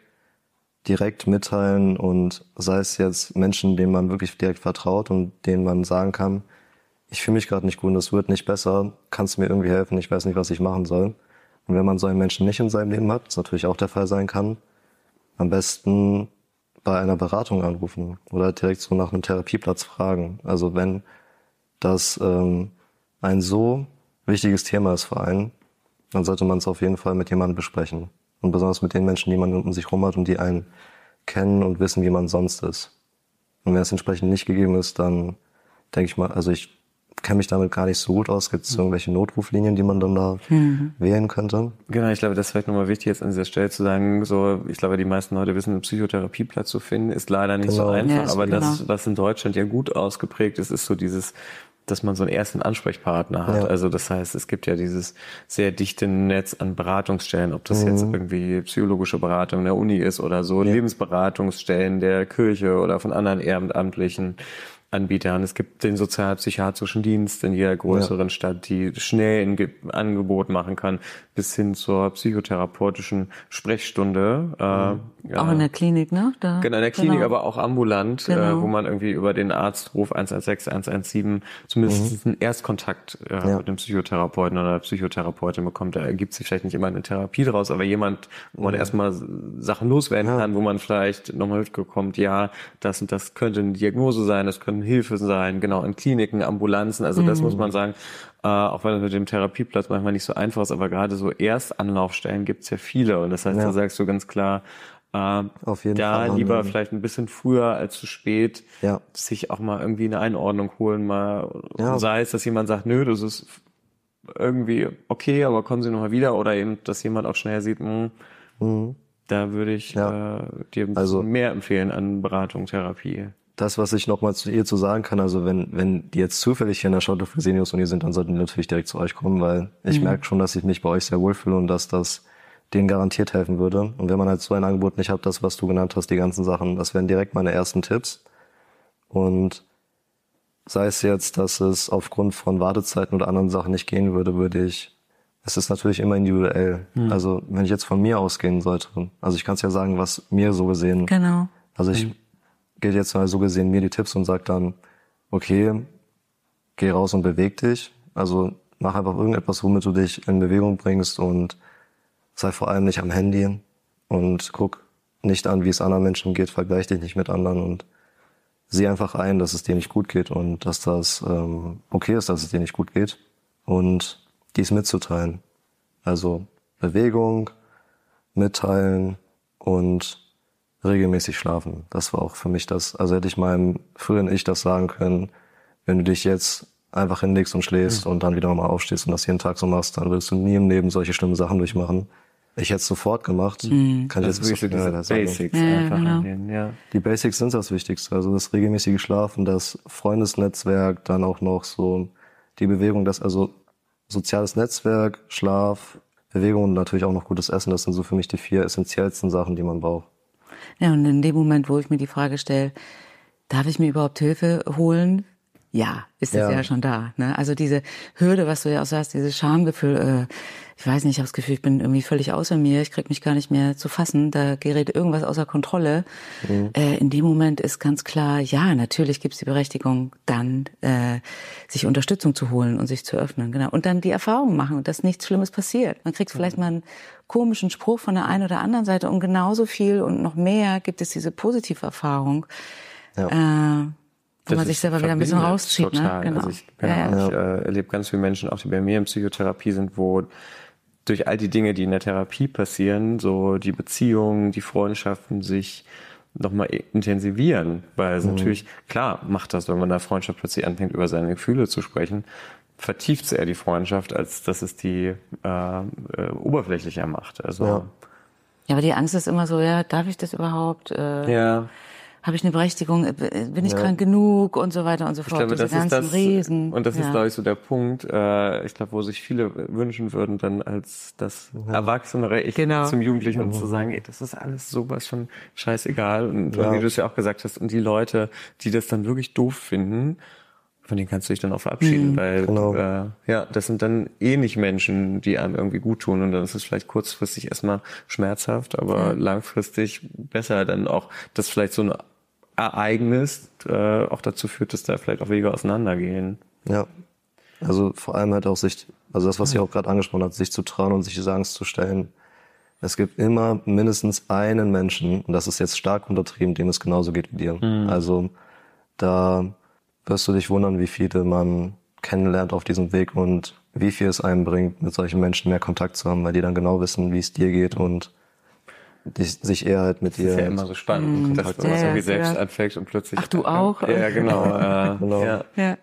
Speaker 1: direkt mitteilen und sei es jetzt Menschen, denen man wirklich direkt vertraut und denen man sagen kann, ich fühle mich gerade nicht gut und es wird nicht besser, kannst du mir irgendwie helfen, ich weiß nicht, was ich machen soll. Und wenn man so einen Menschen nicht in seinem Leben hat, was natürlich auch der Fall sein kann, am besten bei einer Beratung anrufen oder direkt so nach einem Therapieplatz fragen. Also wenn das ähm, ein so wichtiges Thema ist für einen, dann sollte man es auf jeden Fall mit jemandem besprechen. Und besonders mit den Menschen, die man um sich rum hat und die einen kennen und wissen, wie man sonst ist. Und wenn es entsprechend nicht gegeben ist, dann denke ich mal, also ich kenne mich damit gar nicht so gut aus. Gibt es irgendwelche Notruflinien, die man dann da mhm. wählen könnte?
Speaker 3: Genau, ich glaube, das ist vielleicht nochmal wichtig, jetzt an dieser Stelle zu sagen, so, ich glaube, die meisten Leute wissen, einen Psychotherapieplatz zu finden, ist leider nicht genau. so einfach. Ja, aber genau. das, was in Deutschland ja gut ausgeprägt ist, ist so dieses, dass man so einen ersten Ansprechpartner hat. Ja. Also das heißt, es gibt ja dieses sehr dichte Netz an Beratungsstellen, ob das mhm. jetzt irgendwie psychologische Beratung der Uni ist oder so, ja. Lebensberatungsstellen der Kirche oder von anderen ehrenamtlichen Anbietern. Es gibt den sozialpsychiatrischen Dienst in jeder größeren ja. Stadt, die schnell ein Ge- Angebot machen kann, bis hin zur psychotherapeutischen Sprechstunde.
Speaker 2: Mhm. Äh, auch in der Klinik, ne? Da,
Speaker 3: genau, in der Klinik, genau. aber auch ambulant, genau. äh, wo man irgendwie über den Arztruf eins eins sechs, eins eins sieben zumindest mhm. einen Erstkontakt äh, ja. mit dem Psychotherapeuten oder der Psychotherapeutin bekommt. Da ergibt sich vielleicht nicht immer eine Therapie draus, aber jemand, wo man mhm. erstmal Sachen loswerden ja. kann, wo man vielleicht nochmal mitbekommt, ja, das und das könnte eine Diagnose sein, das könnte Hilfe sein, genau, in Kliniken, Ambulanzen, also das mhm. muss man sagen, äh, auch wenn es mit dem Therapieplatz manchmal nicht so einfach ist, aber gerade so Erstanlaufstellen gibt's ja viele und das heißt, ja. da sagst du ganz klar, äh, Auf jeden da Fall lieber vielleicht ein bisschen früher als zu spät ja. sich auch mal irgendwie eine Einordnung holen, mal ja. sei es, dass jemand sagt, nö, das ist irgendwie okay, aber kommen Sie noch mal wieder oder eben, dass jemand auch schnell sieht, mh, mhm. da würde ich ja. äh, dir ein also, mehr empfehlen an Beratung, Therapie.
Speaker 1: Das, was ich nochmal zu ihr zu sagen kann, also wenn wenn die jetzt zufällig hier in der Charlotte Fresenius Uni sind, dann sollten die natürlich direkt zu euch kommen, weil ich mhm. merke schon, dass ich mich bei euch sehr wohlfühle und dass das denen garantiert helfen würde. Und wenn man halt so ein Angebot nicht hat, das, was du genannt hast, die ganzen Sachen, das wären direkt meine ersten Tipps. Und sei es jetzt, dass es aufgrund von Wartezeiten oder anderen Sachen nicht gehen würde, würde ich Es ist natürlich immer individuell. Mhm. Also wenn ich jetzt von mir ausgehen sollte, also ich kann es ja sagen, was mir so gesehen.
Speaker 2: Genau.
Speaker 1: Also ich mhm. gebe jetzt mal so gesehen mir die Tipps und sage dann, okay, geh raus und beweg dich. Also mach einfach irgendetwas, womit du dich in Bewegung bringst und sei vor allem nicht am Handy und guck nicht an, wie es anderen Menschen geht, vergleich dich nicht mit anderen und sieh einfach ein, dass es dir nicht gut geht und dass das ähm, okay ist, dass es dir nicht gut geht und dies mitzuteilen. Also Bewegung, mitteilen und regelmäßig schlafen. Das war auch für mich das, also hätte ich meinem früheren Ich das sagen können, wenn du dich jetzt einfach hinlegst und schläfst mhm. und dann wieder nochmal aufstehst und das jeden Tag so machst, dann würdest du nie im Leben solche schlimmen Sachen durchmachen. Ich hätte es sofort gemacht. Mhm. Kann ich
Speaker 3: das
Speaker 1: jetzt
Speaker 3: ist wirklich so diese Basics
Speaker 2: ja,
Speaker 3: einfach
Speaker 2: genau.
Speaker 3: angehen, ja.
Speaker 1: Die Basics sind das Wichtigste. Also das regelmäßige Schlafen, das Freundesnetzwerk, dann auch noch so die Bewegung, das also soziales Netzwerk, Schlaf, Bewegung und natürlich auch noch gutes Essen. Das sind so für mich die vier essentiellsten Sachen, die man braucht.
Speaker 2: Ja, und in dem Moment, wo ich mir die Frage stelle, darf ich mir überhaupt Hilfe holen? Ja, ist das ja, ja schon da. Ne? Also diese Hürde, was du ja auch sagst, dieses Schamgefühl, äh, ich weiß nicht, ich habe das Gefühl, ich bin irgendwie völlig außer mir, ich krieg mich gar nicht mehr zu fassen, da gerät irgendwas außer Kontrolle. Mhm. Äh, in dem Moment ist ganz klar, ja, natürlich gibt's die Berechtigung, dann äh, sich Unterstützung zu holen und sich zu öffnen. Genau. Und dann die Erfahrung machen, dass nichts Schlimmes passiert. Man kriegt vielleicht mal einen komischen Spruch von der einen oder anderen Seite und genauso viel und noch mehr gibt es diese positive Erfahrung. Ja. Äh, wo
Speaker 3: das
Speaker 2: man sich selber wieder ein bisschen rauszieht.
Speaker 3: Total.
Speaker 2: Ne? Genau.
Speaker 3: Also ich, genau, ja, ja. ich äh, erlebe ganz viele Menschen, auch die bei mir in Psychotherapie sind, wo durch all die Dinge, die in der Therapie passieren, so die Beziehungen, die Freundschaften sich nochmal intensivieren. Weil es mhm. natürlich, klar macht das, wenn man in einer Freundschaft plötzlich anfängt, über seine Gefühle zu sprechen, vertieft es eher die Freundschaft, als dass es die äh, äh, oberflächlicher macht. Also
Speaker 2: ja. ja, aber die Angst ist immer so, ja, darf ich das überhaupt? Äh,
Speaker 3: ja.
Speaker 2: Habe ich eine Berechtigung? Bin ich ja. krank genug? Und so weiter und so fort.
Speaker 3: Ich glaube,
Speaker 2: Diese
Speaker 3: das
Speaker 2: ganzen
Speaker 3: ist das,
Speaker 2: Riesen.
Speaker 3: Und das
Speaker 2: ja.
Speaker 3: ist, glaube ich, so der Punkt, äh, ich glaube, wo sich viele wünschen würden, dann als das ja. erwachsenere Ich genau. zum Jugendlichen und mhm. zu sagen, ey, das ist alles sowas von scheißegal. Und ja. wie du es ja auch gesagt hast, und die Leute, die das dann wirklich doof finden, von denen kannst du dich dann auch verabschieden, mhm. weil genau. äh, ja, das sind dann eh nicht Menschen, die einem irgendwie gut tun und dann ist es vielleicht kurzfristig erstmal schmerzhaft, aber mhm. langfristig besser dann auch, dass vielleicht so ein Ereignis äh, auch dazu führt, dass da vielleicht auch Wege auseinandergehen.
Speaker 1: Ja, also vor allem halt auch sich, also das, was sie auch gerade angesprochen hat, sich zu trauen und sich diese Angst zu stellen. Es gibt immer mindestens einen Menschen, und das ist jetzt stark untertrieben, dem es genauso geht wie dir. Mhm. Also da wirst du dich wundern, wie viele man kennenlernt auf diesem Weg und wie viel es einem bringt, mit solchen Menschen mehr Kontakt zu haben, weil die dann genau wissen, wie es dir geht und die sich eher halt mit dir...
Speaker 3: Das ist ja immer so spannend, mm, dass man ja, irgendwie selbst ja. anfängt und plötzlich...
Speaker 2: Ach, du auch?
Speaker 3: Ja, genau. Äh,
Speaker 1: genau.
Speaker 3: Ja.
Speaker 2: Ja.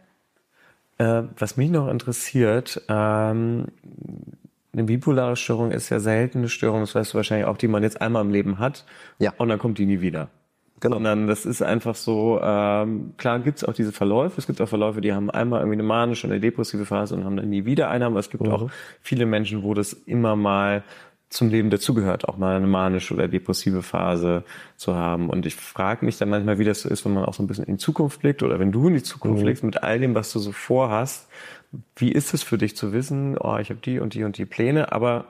Speaker 3: Äh, was mich noch interessiert, ähm, eine bipolare Störung ist ja selten eine Störung, das weißt du wahrscheinlich auch, die man jetzt einmal im Leben hat
Speaker 1: ja.
Speaker 3: und dann kommt die nie wieder. Genau. Sondern das ist einfach so, ähm, klar gibt's auch diese Verläufe, es gibt auch Verläufe, die haben einmal irgendwie eine manische und eine depressive Phase und haben dann nie wieder eine, aber es gibt mhm. auch viele Menschen, wo das immer mal zum Leben dazugehört, auch mal eine manische oder depressive Phase zu haben. Und ich frage mich dann manchmal, wie das so ist, wenn man auch so ein bisschen in die Zukunft blickt oder wenn du in die Zukunft mhm. blickst mit all dem, was du so vorhast. Wie ist es für dich zu wissen, oh, ich habe die und die und die Pläne, aber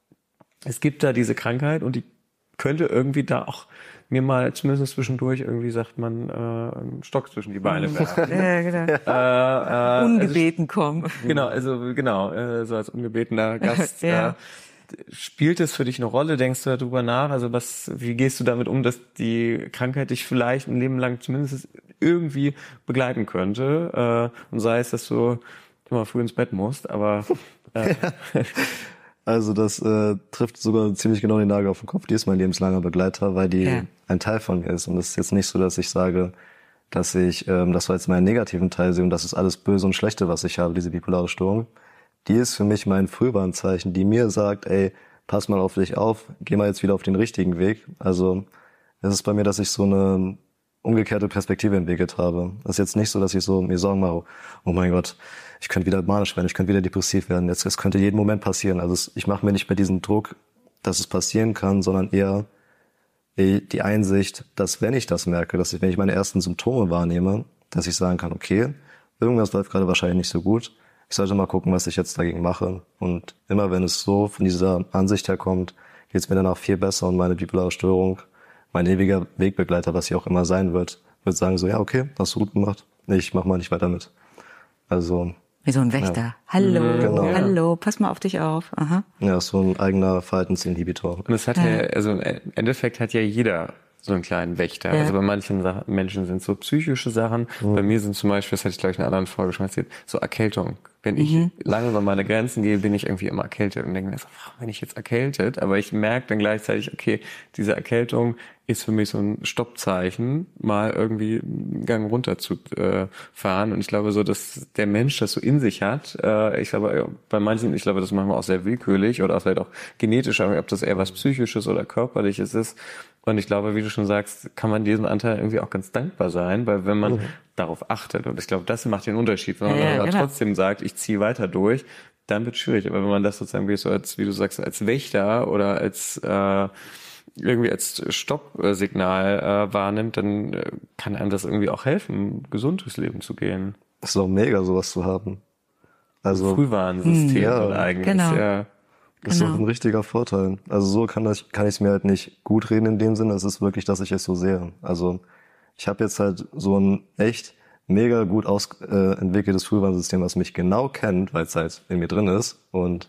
Speaker 3: es gibt da diese Krankheit und die könnte irgendwie da auch mir mal zumindest zwischendurch irgendwie, sagt man, äh, einen Stock zwischen die Beine werfen.
Speaker 2: Ja, genau.
Speaker 3: äh, äh,
Speaker 2: Ungebeten
Speaker 3: also,
Speaker 2: kommen.
Speaker 3: Genau, also genau, äh, so als ungebetener Gast. ja. äh, Spielt es für dich eine Rolle? Denkst du darüber nach? Also was, wie gehst du damit um, dass die Krankheit dich vielleicht ein Leben lang zumindest irgendwie begleiten könnte? Äh, und sei es, dass du immer früh ins Bett musst, aber äh.
Speaker 1: Also das äh, trifft sogar ziemlich genau den Nagel auf den Kopf. Die ist mein lebenslanger Begleiter, weil die ja. ein Teil von mir ist. Und es ist jetzt nicht so, dass ich sage, dass ich ähm, das war jetzt meinen negativen Teil sehe und das ist alles Böse und Schlechte, was ich habe, diese bipolare Störung. Die ist für mich mein Frühwarnzeichen, die mir sagt, ey, pass mal auf dich auf, geh mal jetzt wieder auf den richtigen Weg. Also es ist bei mir, dass ich so eine umgekehrte Perspektive entwickelt habe. Es ist jetzt nicht so, dass ich so mir Sorgen mache, oh mein Gott, ich könnte wieder manisch werden, ich könnte wieder depressiv werden. Jetzt, es könnte jeden Moment passieren. Also es, ich mache mir nicht mehr diesen Druck, dass es passieren kann, sondern eher die Einsicht, dass wenn ich das merke, dass ich, wenn ich meine ersten Symptome wahrnehme, dass ich sagen kann, okay, irgendwas läuft gerade wahrscheinlich nicht so gut. ich sollte mal gucken, was ich jetzt dagegen mache. Und immer wenn es so von dieser Ansicht herkommt, geht es mir danach viel besser und meine bipolare Störung, mein ewiger Wegbegleiter, was sie auch immer sein wird, wird sagen so, ja, okay, hast du gut gemacht, ich mach mal nicht weiter mit. Also
Speaker 2: wie so ein Wächter. Ja. Hallo, genau. hallo, pass mal auf dich auf. Aha.
Speaker 1: Ja, so ein eigener Verhaltensinhibitor.
Speaker 3: Und es hat ja, ja also im Endeffekt hat ja jeder so einen kleinen Wächter. Ja. Also bei manchen Sachen, Menschen sind so psychische Sachen. Mhm. Bei mir sind zum Beispiel, das hatte ich glaube ich in einer anderen Folge schon erzählt, so Erkältung. Wenn ich mhm. lange über meine Grenzen gehe, bin ich irgendwie immer erkältet und denke mir so, warum bin ich jetzt erkältet? Aber ich merke dann gleichzeitig, okay, diese Erkältung ist für mich so ein Stoppzeichen, mal irgendwie einen Gang runter zu äh, fahren. Und ich glaube so, dass der Mensch das so in sich hat. Äh, ich glaube, bei manchen, ich glaube, das ist manchmal auch sehr willkürlich oder vielleicht auch genetisch, aber ob das eher was Psychisches oder Körperliches ist. Und ich glaube, wie du schon sagst, kann man diesem Anteil irgendwie auch ganz dankbar sein, weil wenn man mhm. darauf achtet, und ich glaube, das macht den Unterschied, wenn man ja, ja, genau. trotzdem sagt, ich ziehe weiter durch, dann wird es schwierig. Aber wenn man das sozusagen wie, so als, wie du sagst, als Wächter oder als äh, irgendwie als Stoppsignal äh, wahrnimmt, dann äh, kann einem das irgendwie auch helfen, gesund durchs Leben zu gehen.
Speaker 1: Das ist doch mega, sowas zu haben. Also
Speaker 3: Frühwarnsystem
Speaker 1: ja,
Speaker 3: oder eigentlich.
Speaker 2: Genau.
Speaker 3: Ja.
Speaker 1: Das
Speaker 2: Genau.
Speaker 1: ist doch ein richtiger Vorteil. Also so kann das, kann ich es mir halt nicht gut reden in dem Sinne. Es ist wirklich, dass ich es so sehe. Also ich habe jetzt halt so ein echt mega gut aus, äh, entwickeltes Frühwarnsystem, was mich genau kennt, weil es halt in mir drin ist. Und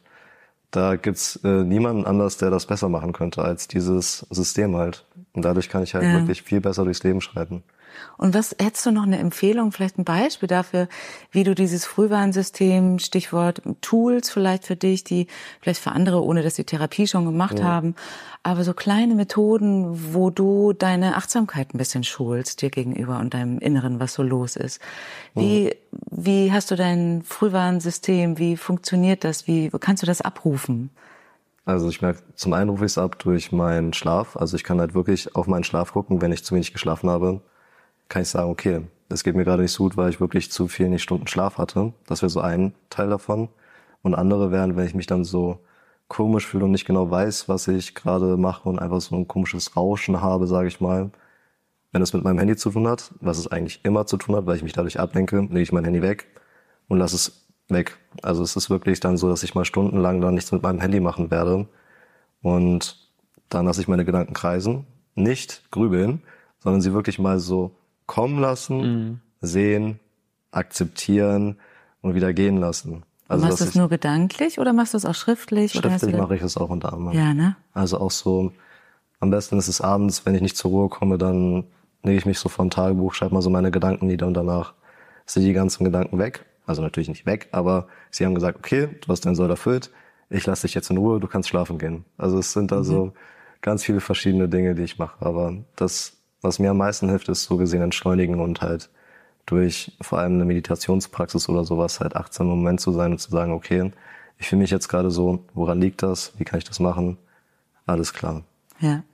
Speaker 1: da gibt's äh, niemanden anders, der das besser machen könnte als dieses System halt. Und dadurch kann ich halt
Speaker 2: Ja.
Speaker 1: wirklich viel besser durchs Leben schreiten.
Speaker 2: Und was hättest du noch eine Empfehlung, vielleicht ein Beispiel dafür, wie du dieses Frühwarnsystem, Stichwort Tools vielleicht für dich, die vielleicht für andere, ohne dass sie Therapie schon gemacht
Speaker 1: Ja.
Speaker 2: haben, aber so kleine Methoden, wo du deine Achtsamkeit ein bisschen schulst dir gegenüber und deinem Inneren, was so los ist. Wie, ja. wie hast du dein Frühwarnsystem, wie funktioniert das, wie kannst du das abrufen?
Speaker 1: Also ich merke, zum einen rufe ich es ab durch meinen Schlaf. Also ich kann halt wirklich auf meinen Schlaf gucken, wenn ich zu wenig geschlafen habe. Kann ich sagen, okay, das geht mir gerade nicht so gut, weil ich wirklich zu viele Stunden Schlaf hatte. Das wäre so ein Teil davon. Und andere wären, wenn ich mich dann so komisch fühle und nicht genau weiß, was ich gerade mache und einfach so ein komisches Rauschen habe, sage ich mal. Wenn es mit meinem Handy zu tun hat, was es eigentlich immer zu tun hat, weil ich mich dadurch ablenke, lege ich mein Handy weg und lasse es weg. Also es ist wirklich dann so, dass ich mal stundenlang dann nichts mit meinem Handy machen werde. Und dann lasse ich meine Gedanken kreisen, nicht grübeln, sondern sie wirklich mal so kommen lassen, mhm. sehen, akzeptieren und wieder gehen lassen.
Speaker 2: Also machst du es nur gedanklich oder machst du es auch schriftlich?
Speaker 1: Schriftlich mache ich es auch unter anderem.
Speaker 2: Ja, ne?
Speaker 1: Also auch so, am besten ist es abends, wenn ich nicht zur Ruhe komme, dann lege ich mich so vor ein Tagebuch, schreibe mal so meine Gedanken nieder und danach sind die ganzen Gedanken weg. Also natürlich nicht weg, aber sie haben gesagt, okay, du hast deinen Soll erfüllt, ich lasse dich jetzt in Ruhe, du kannst schlafen gehen. Also es sind also mhm. ganz viele verschiedene Dinge, die ich mache, aber das, was mir am meisten hilft, ist so gesehen entschleunigen und halt durch vor allem eine Meditationspraxis oder sowas halt achtsam im Moment zu sein und zu sagen, okay, ich fühle mich jetzt gerade so, woran liegt das, wie kann ich das machen? Alles klar.
Speaker 2: Ja.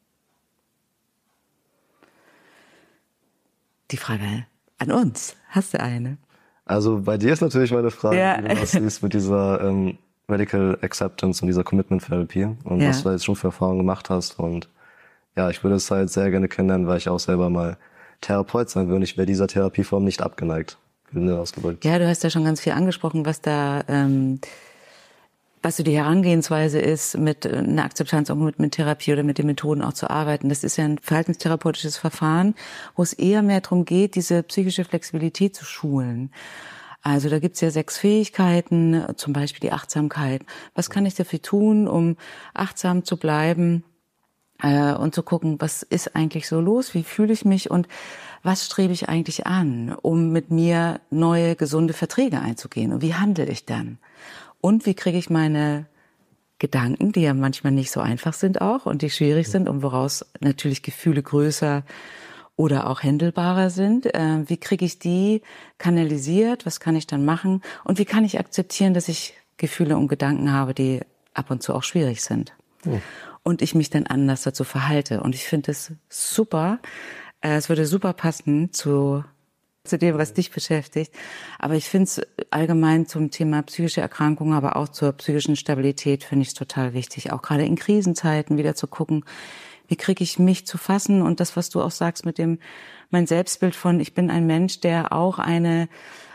Speaker 2: Die Frage an uns, hast du eine?
Speaker 1: Also bei dir ist natürlich meine Frage,
Speaker 2: ja.
Speaker 1: wie du das siehst mit dieser ähm, Radical Acceptance und dieser Commitment Therapy und ja. was du jetzt schon für Erfahrungen gemacht hast. Und ja, ich würde es halt sehr gerne kennenlernen, weil ich auch selber mal Therapeut sein will. Und ich wäre dieser Therapieform nicht abgeneigt. Ausgedrückt.
Speaker 2: Ja, du hast ja schon ganz viel angesprochen, was da, ähm, was so die Herangehensweise ist, mit einer Akzeptanz auch mit, mit Therapie oder mit den Methoden auch zu arbeiten. Das ist ja ein verhaltenstherapeutisches Verfahren, wo es eher mehr darum geht, diese psychische Flexibilität zu schulen. Also da gibt's ja sechs Fähigkeiten, zum Beispiel die Achtsamkeit. Was kann ich dafür tun, um achtsam zu bleiben äh, und zu gucken, was ist eigentlich so los, wie fühle ich mich und was strebe ich eigentlich an, um mit mir neue, gesunde Verträge einzugehen und wie handle ich dann? Und wie kriege ich meine Gedanken, die ja manchmal nicht so einfach sind auch und die schwierig sind und woraus natürlich Gefühle größer oder auch händelbarer sind, äh, wie kriege ich die kanalisiert, was kann ich dann machen und wie kann ich akzeptieren, dass ich Gefühle und Gedanken habe, die ab und zu auch schwierig sind. Oh. Und ich mich dann anders dazu verhalte. Und ich finde es super, äh, es würde super passen zu zu dem, was dich beschäftigt. Aber ich finde es allgemein zum Thema psychische Erkrankungen, aber auch zur psychischen Stabilität finde ich es total wichtig, auch gerade in Krisenzeiten wieder zu gucken, wie kriege ich mich zu fassen und das, was du auch sagst mit dem, mein Selbstbild von, ich bin ein Mensch, der auch eine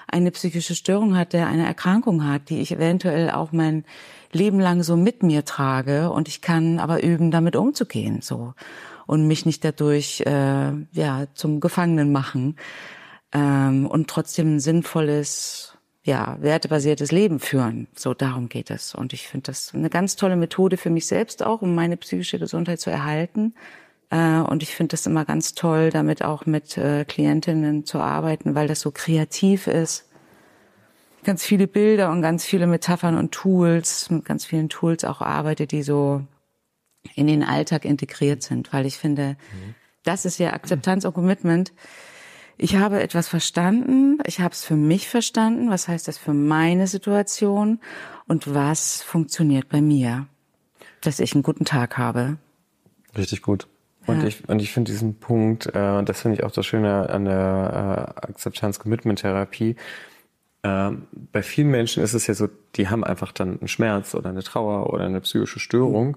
Speaker 2: eine psychische Störung hat, der eine Erkrankung hat, die ich eventuell auch mein Leben lang so mit mir trage, und ich kann aber üben, damit umzugehen, so, und mich nicht dadurch äh, ja zum Gefangenen machen ähm, und trotzdem ein sinnvolles, ja, wertebasiertes Leben führen. So, darum geht es. Und ich finde das eine ganz tolle Methode für mich selbst auch, um meine psychische Gesundheit zu erhalten. Äh, und ich finde das immer ganz toll, damit auch mit äh, Klientinnen zu arbeiten, weil das so kreativ ist. Ganz viele Bilder und ganz viele Metaphern und Tools, mit ganz vielen Tools auch arbeite, die so in den Alltag integriert sind. Weil ich finde, mhm. das ist ja Akzeptanz und Commitment. Ich habe etwas verstanden, ich habe es für mich verstanden, was heißt das für meine Situation und was funktioniert bei mir, dass ich einen guten Tag habe.
Speaker 1: Richtig gut.
Speaker 3: Und ja. ich und ich finde diesen Punkt, äh, und das finde ich auch das Schöne an der äh, Akzeptanz-Commitment-Therapie, äh, bei vielen Menschen ist es ja so, die haben einfach dann einen Schmerz oder eine Trauer oder eine psychische Störung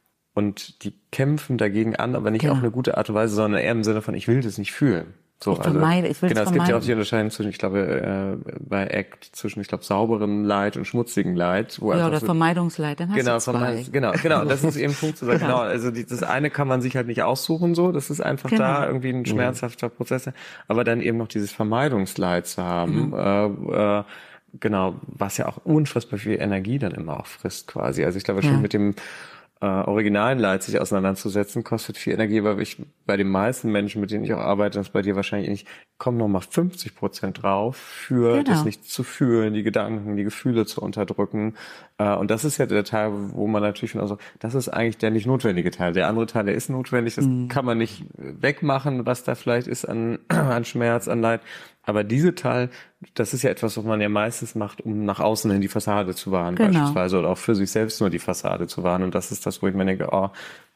Speaker 3: und die kämpfen dagegen an, aber nicht
Speaker 2: genau.
Speaker 3: auf eine gute Art und Weise, sondern eher im Sinne von, ich will das nicht fühlen. So,
Speaker 2: ich vermeide,
Speaker 3: also,
Speaker 2: ich will
Speaker 3: genau,
Speaker 2: es
Speaker 3: es gibt ja auch
Speaker 2: vermeiden.
Speaker 3: die Unterscheidung zwischen, ich glaube, äh, bei A C T zwischen, ich glaube, sauberem Leid und schmutzigem Leid. Wo
Speaker 2: ja, oder
Speaker 3: so,
Speaker 2: Vermeidungsleid, dann hast
Speaker 3: genau,
Speaker 2: du zwei.
Speaker 3: Genau, genau, das ist eben ein Punkt zu sagen, genau, also die, das eine kann man sich halt nicht aussuchen, so, das ist einfach
Speaker 2: genau.
Speaker 3: da, irgendwie ein schmerzhafter mhm. Prozess, aber dann eben noch dieses Vermeidungsleid zu haben, mhm. äh, äh, genau, was ja auch unfassbar viel Energie dann immer auch frisst quasi. Also ich glaube schon ja. mit dem äh, originalen Leid sich auseinanderzusetzen, kostet viel Energie, aber ich bei den meisten Menschen, mit denen ich auch arbeite, das bei dir wahrscheinlich nicht, kommen noch mal fünfzig Prozent drauf, für genau. das nicht zu fühlen, die Gedanken, die Gefühle zu unterdrücken. Äh, und das ist ja der Teil, wo man natürlich schon, also das ist eigentlich der nicht notwendige Teil. Der andere Teil, der ist notwendig, das mhm. kann man nicht wegmachen, was da vielleicht ist an, an Schmerz, an Leid. Aber diese Teil, das ist ja etwas, was man ja meistens macht, um nach außen hin die Fassade zu wahren, genau. beispielsweise, oder auch für sich selbst nur die Fassade zu wahren. Und das ist das, wo ich mir denke, oh,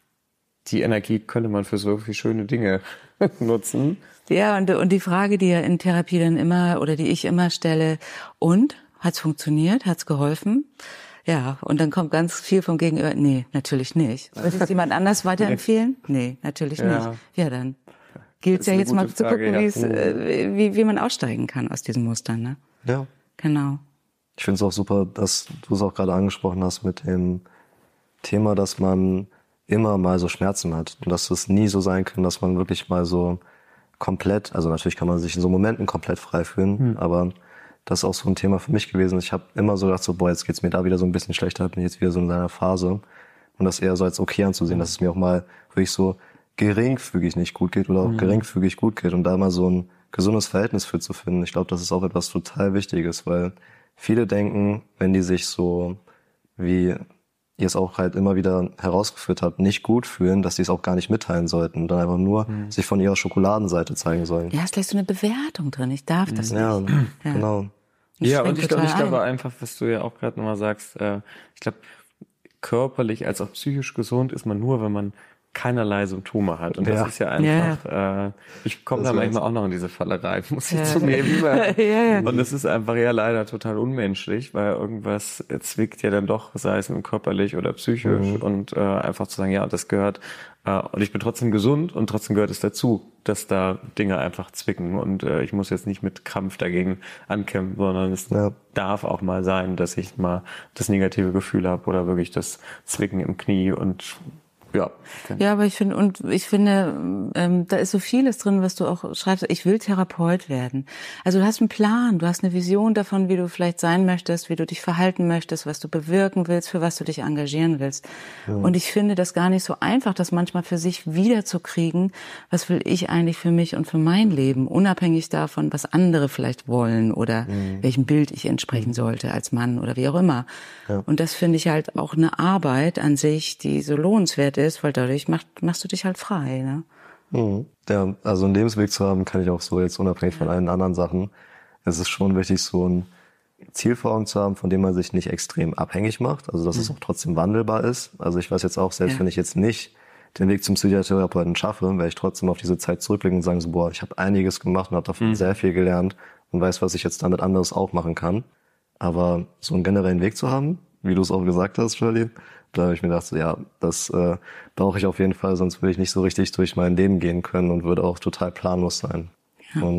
Speaker 3: die Energie könnte man für so viele schöne Dinge nutzen.
Speaker 2: Ja, und, und die Frage, die ja in Therapie dann immer, oder die ich immer stelle, und? Hat's funktioniert? Hat's geholfen? Ja, und dann kommt ganz viel vom Gegenüber, nee, natürlich nicht. Soll ich es jemand anders weiterempfehlen? Nee, natürlich ja. nicht. Ja, dann gilt es ja jetzt mal zu gucken, ja. wie, es, äh, wie, wie man aussteigen kann aus diesen Mustern. Ne?
Speaker 1: Ja.
Speaker 2: Genau.
Speaker 1: Ich finde es auch super, dass du es auch gerade angesprochen hast mit dem Thema, dass man immer mal so Schmerzen hat und dass es nie so sein kann, dass man wirklich mal so komplett, also natürlich kann man sich in so Momenten komplett frei fühlen, hm. aber das ist auch so ein Thema für mich gewesen. Ich habe immer so gedacht, so, boah, jetzt geht's mir da wieder so ein bisschen schlechter, bin jetzt wieder so in seiner Phase und das eher so als okay anzusehen, dass es mir auch mal wirklich so geringfügig nicht gut geht oder auch mhm. geringfügig gut geht und da mal so ein gesundes Verhältnis für zu finden. Ich glaube, das ist auch etwas total Wichtiges, weil viele denken, wenn die sich so, wie ihr es auch halt immer wieder herausgeführt habt, nicht gut fühlen, dass die es auch gar nicht mitteilen sollten und dann einfach nur mhm. sich von ihrer Schokoladenseite zeigen sollen.
Speaker 2: Ja, ist gleich so eine Bewertung drin. Ich darf das nicht.
Speaker 1: Ja, ja. genau.
Speaker 3: Das ja, und ich glaube, ich glaube einfach, was du ja auch gerade nochmal sagst, äh, ich glaube, körperlich als auch psychisch gesund ist man nur, wenn man keinerlei Symptome hat. Und das ja. ist ja einfach, ja. äh, ich komme da manchmal auch noch in diese Fallerei, muss ich ja. zugeben. ja, ja. Und das ist einfach ja leider total unmenschlich, weil irgendwas zwickt ja dann doch, sei es körperlich oder psychisch. Mhm. Und äh, einfach zu sagen, ja, das gehört, äh, und ich bin trotzdem gesund und trotzdem gehört es dazu, dass da Dinge einfach zwicken. Und äh, ich muss jetzt nicht mit Krampf dagegen ankämpfen, sondern es ja. darf auch mal sein, dass ich mal das negative Gefühl habe oder wirklich das Zwicken im Knie und Ja,
Speaker 2: ja, aber ich finde, und ich finde, ähm, da ist so vieles drin, was du auch schreibst. Ich will Therapeut werden. Also du hast einen Plan, du hast eine Vision davon, wie du vielleicht sein möchtest, wie du dich verhalten möchtest, was du bewirken willst, für was du dich engagieren willst. Ja. Und ich finde das gar nicht so einfach, das manchmal für sich wiederzukriegen. Was will ich eigentlich für mich und für mein Leben, unabhängig davon, was andere vielleicht wollen oder mhm. welchem Bild ich entsprechen sollte als Mann oder wie auch immer. Ja. Und das finde ich halt auch eine Arbeit an sich, die so lohnenswert ist. Ist, weil dadurch machst, machst du dich halt frei, ne?
Speaker 1: Mhm. Ja, also einen Lebensweg zu haben, kann ich auch so jetzt unabhängig ja. von allen anderen Sachen. Es ist schon wichtig, so ein Ziel vor Augen zu haben, von dem man sich nicht extrem abhängig macht, also dass mhm. es auch trotzdem wandelbar ist. Also ich weiß jetzt auch, selbst ja. wenn ich jetzt nicht den Weg zum Psychotherapeuten schaffe, werde ich trotzdem auf diese Zeit zurückblicken und sagen so, boah, ich habe einiges gemacht und habe davon mhm. sehr viel gelernt und weiß, was ich jetzt damit anderes auch machen kann. Aber so einen generellen Weg zu haben, wie du es auch gesagt hast, Shirley, da habe ich mir gedacht, so, ja, das äh, brauche ich auf jeden Fall, sonst würde ich nicht so richtig durch mein Leben gehen können und würde auch total planlos sein. Ja. Und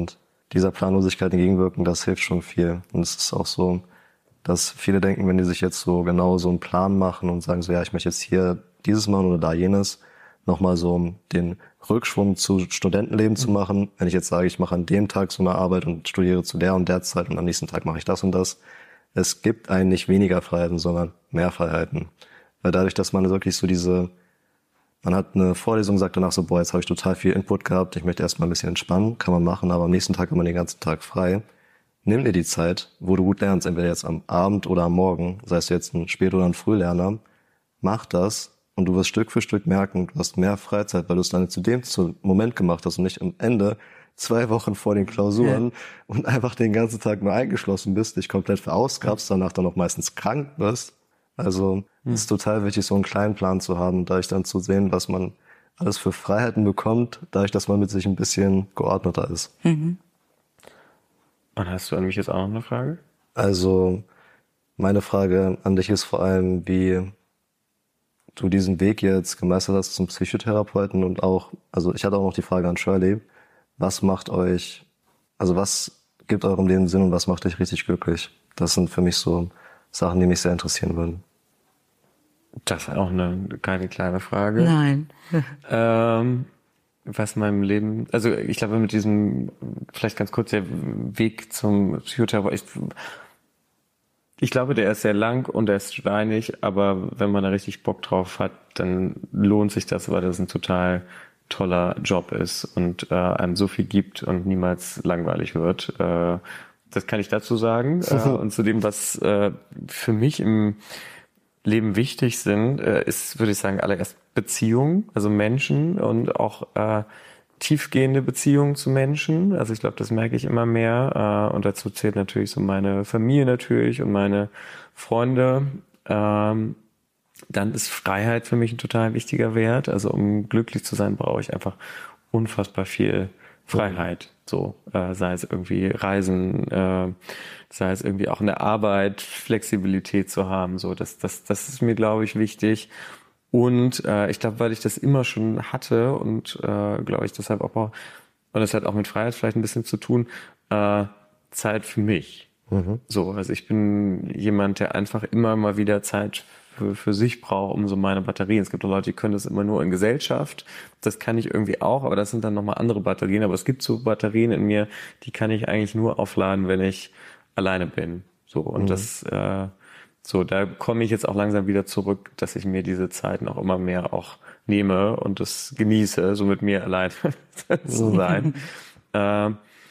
Speaker 1: dieser Planlosigkeit entgegenwirken, das hilft schon viel. Und es ist auch so, dass viele denken, wenn die sich jetzt so genau so einen Plan machen und sagen so, ja, ich möchte jetzt hier dieses machen oder da jenes, nochmal so den Rückschwung zu Studentenleben zu machen. Wenn ich jetzt sage, ich mache an dem Tag so eine Arbeit und studiere zu der und der Zeit und am nächsten Tag mache ich das und das. Es gibt einen nicht weniger Freiheiten, sondern mehr Freiheiten. Weil dadurch, dass man wirklich so diese, man hat eine Vorlesung, sagt danach so, boah, jetzt habe ich total viel Input gehabt, ich möchte erstmal ein bisschen entspannen, kann man machen, aber am nächsten Tag hat man den ganzen Tag frei. Nimm dir die Zeit, wo du gut lernst, entweder jetzt am Abend oder am Morgen, sei es jetzt ein Spät- oder ein Frühlerner, mach das und du wirst Stück für Stück merken, du hast mehr Freizeit, weil du es dann zu dem Moment gemacht hast und nicht am Ende zwei Wochen vor den Klausuren ja. und einfach den ganzen Tag nur eingeschlossen bist, dich komplett verausgabst, danach dann auch meistens krank wirst. Also es ist total wichtig, so einen kleinen Plan zu haben und dadurch dann zu sehen, was man alles für Freiheiten bekommt, dadurch, dass man mit sich ein bisschen geordneter ist.
Speaker 3: Mhm. Und hast du an mich jetzt auch noch eine Frage?
Speaker 1: Also meine Frage an dich ist vor allem, wie du diesen Weg jetzt gemeistert hast zum Psychotherapeuten und auch, also ich hatte auch noch die Frage an Shirley, was macht euch, also was gibt eurem Leben Sinn und was macht euch richtig glücklich? Das sind für mich so Sachen, die mich sehr interessieren würden.
Speaker 3: Das ist auch eine keine kleine Frage.
Speaker 2: Nein.
Speaker 3: ähm, was meinem Leben, also ich glaube mit diesem, vielleicht ganz kurz der Weg zum Psychotherapeuten, ich, ich glaube, der ist sehr lang und der ist steinig, aber wenn man da richtig Bock drauf hat, dann lohnt sich das, weil das ein total toller Job ist und äh, einem so viel gibt und niemals langweilig wird. Äh, das kann ich dazu sagen. äh, und zu dem, was äh, für mich im Leben wichtig sind, äh, ist, würde ich sagen, allererst Beziehungen, also Menschen und auch äh, tiefgehende Beziehungen zu Menschen. Also ich glaube, das merke ich immer mehr. Äh, und dazu zählt natürlich so meine Familie natürlich und meine Freunde. Ähm, dann ist Freiheit für mich ein total wichtiger Wert. Also um glücklich zu sein, brauche ich einfach unfassbar viel Freiheit. So, äh, sei es irgendwie Reisen, äh, sei es irgendwie auch in der Arbeit, Flexibilität zu haben. So, das, das, das ist mir, glaube ich, wichtig. Und äh, ich glaube, weil ich das immer schon hatte und äh, glaube ich deshalb auch brauche, und das hat auch mit Freiheit vielleicht ein bisschen zu tun, äh, Zeit für mich. Mhm. So, also ich bin jemand, der einfach immer mal wieder Zeit für, für sich braucht, um so meine Batterien. Es gibt auch Leute, die können das immer nur in Gesellschaft. Das kann ich irgendwie auch, aber das sind dann nochmal andere Batterien. Aber es gibt so Batterien in mir, die kann ich eigentlich nur aufladen, wenn ich alleine bin. So, und mhm. das äh, So, da komme ich jetzt auch langsam wieder zurück, dass ich mir diese Zeit noch immer mehr auch nehme und das genieße, so mit mir allein zu sein. äh,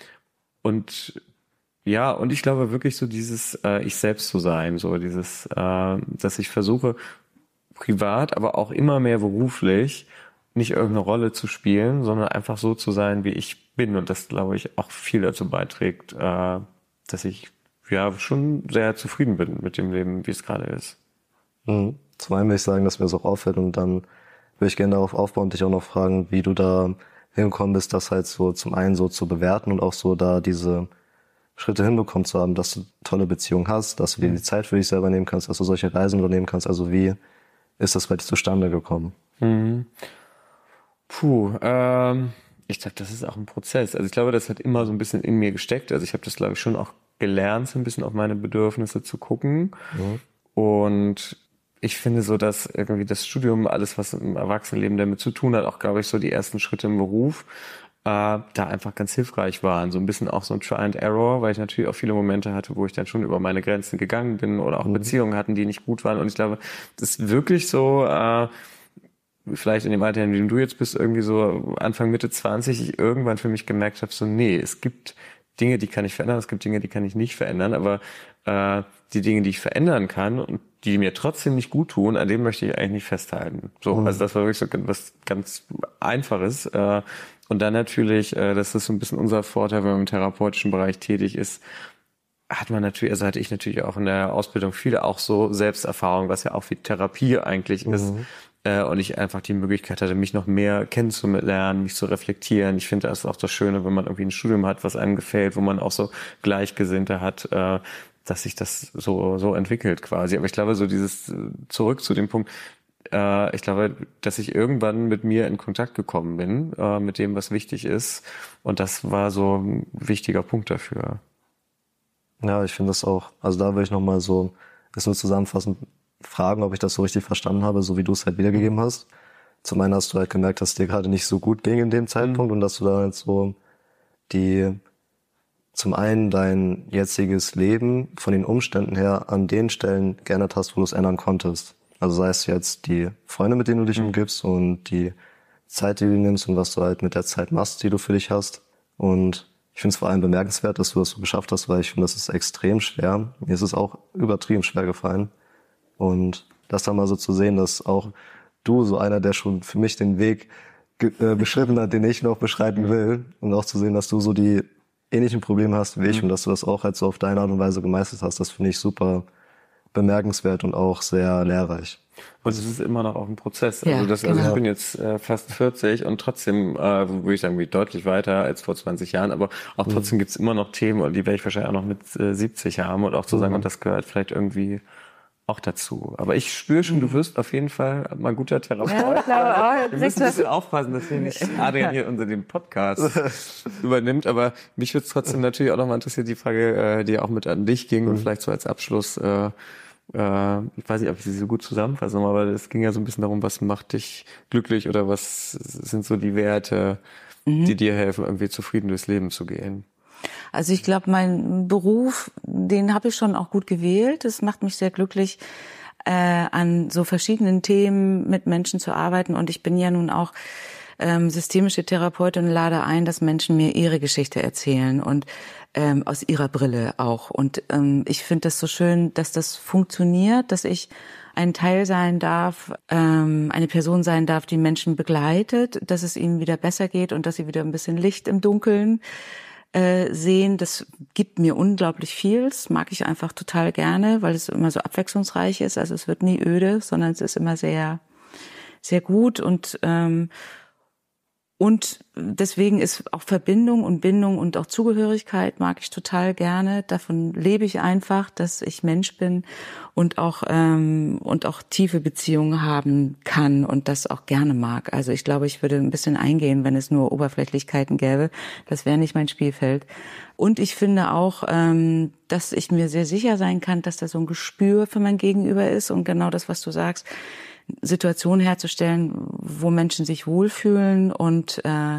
Speaker 3: und ja, und ich glaube wirklich so dieses äh, ich selbst zu sein, so dieses, äh, dass ich versuche, privat, aber auch immer mehr beruflich, nicht irgendeine Rolle zu spielen, sondern einfach so zu sein, wie ich bin. Und das, glaube ich, auch viel dazu beiträgt, äh, dass ich ja schon sehr zufrieden bin mit dem Leben, wie es gerade ist.
Speaker 1: Mhm. Zum einen will ich sagen, dass mir das auch auffällt und dann würde ich gerne darauf aufbauen und dich auch noch fragen, wie du da hingekommen bist, das halt so zum einen so zu bewerten und auch so da diese Schritte hinbekommen zu haben, dass du tolle Beziehungen hast, dass du dir die Zeit für dich selber nehmen kannst, dass du solche Reisen unternehmen kannst. Also wie ist das bei dir zustande gekommen?
Speaker 3: Mhm. Puh, ähm, ich glaube, das ist auch ein Prozess. Also ich glaube, das hat immer so ein bisschen in mir gesteckt. Also ich habe das, glaube ich, schon auch gelernt, so ein bisschen auf meine Bedürfnisse zu gucken. Mhm. Und ich finde so, dass irgendwie das Studium, alles, was im Erwachsenenleben damit zu tun hat, auch, glaube ich, so die ersten Schritte im Beruf, äh, da einfach ganz hilfreich waren. So ein bisschen auch so ein Try and Error, weil ich natürlich auch viele Momente hatte, wo ich dann schon über meine Grenzen gegangen bin oder auch mhm. Beziehungen hatten, die nicht gut waren. Und ich glaube, das ist wirklich so, äh, vielleicht in dem Alter, in dem du jetzt bist, irgendwie so Anfang, Mitte zwanzig, ich irgendwann für mich gemerkt habe, so nee, es gibt Dinge, die kann ich verändern, es gibt Dinge, die kann ich nicht verändern, aber äh, die Dinge, die ich verändern kann und die mir trotzdem nicht gut tun, an dem möchte ich eigentlich nicht festhalten. So, mhm. also das war wirklich so was ganz Einfaches. Äh, und dann natürlich, äh, das ist so ein bisschen unser Vorteil, wenn man im therapeutischen Bereich tätig ist, hat man natürlich, also hatte ich natürlich auch in der Ausbildung viele auch so Selbsterfahrung, was ja auch wie Therapie eigentlich mhm. ist. Und ich einfach die Möglichkeit hatte, mich noch mehr kennenzulernen, mich zu reflektieren. Ich finde, das ist auch das Schöne, wenn man irgendwie ein Studium hat, was einem gefällt, wo man auch so Gleichgesinnte hat, dass sich das so so entwickelt quasi. Aber ich glaube, so dieses zurück zu dem Punkt, äh, ich glaube, dass ich irgendwann mit mir in Kontakt gekommen bin, äh, mit dem, was wichtig ist. Und das war so ein wichtiger Punkt dafür.
Speaker 1: Ja, ich finde das auch. Also da will ich nochmal so, ist nur zusammenfassend fragen, ob ich das so richtig verstanden habe, so wie du es halt wiedergegeben hast. Zum einen hast du halt gemerkt, dass es dir gerade nicht so gut ging in dem Zeitpunkt mhm. und dass du da halt so die, zum einen dein jetziges Leben von den Umständen her an den Stellen geändert hast, wo du es ändern konntest. Also sei es jetzt die Freunde, mit denen du dich mhm. umgibst und die Zeit, die du nimmst und was du halt mit der Zeit machst, die du für dich hast. Und ich finde es vor allem bemerkenswert, dass du das so geschafft hast, weil ich finde, das ist extrem schwer. Mir ist es auch übertrieben schwer gefallen. Und das dann mal so zu sehen, dass auch du, so einer, der schon für mich den Weg ge- äh, beschritten hat, den ich noch beschreiten will, und auch zu sehen, dass du so die ähnlichen Probleme hast wie ich mhm. und dass du das auch halt so auf deine Art und Weise gemeistert hast, das finde ich super bemerkenswert und auch sehr lehrreich.
Speaker 3: Und es ist immer noch auch ein Prozess. Ja, also, das, genau. also ich bin jetzt äh, fast vierzig und trotzdem äh, würde ich sagen, wie deutlich weiter als vor zwanzig Jahren, aber auch trotzdem mhm. gibt's immer noch Themen, und die werde ich wahrscheinlich auch noch mit äh, siebzig haben, und auch zu sagen, mhm. und das gehört vielleicht irgendwie auch dazu. Aber ich spüre schon, du wirst auf jeden Fall mal ein guter Therapeut. Ja, klar, oh, wir müssen ein bisschen aufpassen, dass wir nicht Adrian hier unter dem Podcast übernimmt. Aber mich würde es trotzdem natürlich auch nochmal interessieren, die Frage, äh, die auch mit an dich ging, mhm. und vielleicht so als Abschluss, äh, äh, ich weiß nicht, ob ich sie so gut zusammenfasse, aber es ging ja so ein bisschen darum, was macht dich glücklich oder was sind so die Werte, mhm. die dir helfen, irgendwie zufrieden durchs Leben zu gehen.
Speaker 4: Also ich glaube, mein Beruf, den habe ich schon auch gut gewählt. Es macht mich sehr glücklich, äh, an so verschiedenen Themen mit Menschen zu arbeiten. Und ich bin ja nun auch ähm, systemische Therapeutin und lade ein, dass Menschen mir ihre Geschichte erzählen und ähm, aus ihrer Brille auch. Und ähm, ich finde das so schön, dass das funktioniert, dass ich ein Teil sein darf, ähm, eine Person sein darf, die Menschen begleitet, dass es ihnen wieder besser geht und dass sie wieder ein bisschen Licht im Dunkeln sehen. Das gibt mir unglaublich viel. Das mag ich einfach total gerne, weil es immer so abwechslungsreich ist. Also es wird nie öde, sondern es ist immer sehr, sehr gut. Und ähm, und deswegen ist auch Verbindung und Bindung und auch Zugehörigkeit mag ich total gerne. Davon lebe ich einfach, dass ich Mensch bin und auch ähm, und auch tiefe Beziehungen haben kann und das auch gerne mag. Also ich glaube, ich würde ein bisschen eingehen, wenn es nur Oberflächlichkeiten gäbe. Das wäre nicht mein Spielfeld. Und ich finde auch, ähm, dass ich mir sehr sicher sein kann, dass da so ein Gespür für mein Gegenüber ist und genau das, was du sagst, Situationen herzustellen, wo Menschen sich wohlfühlen und äh,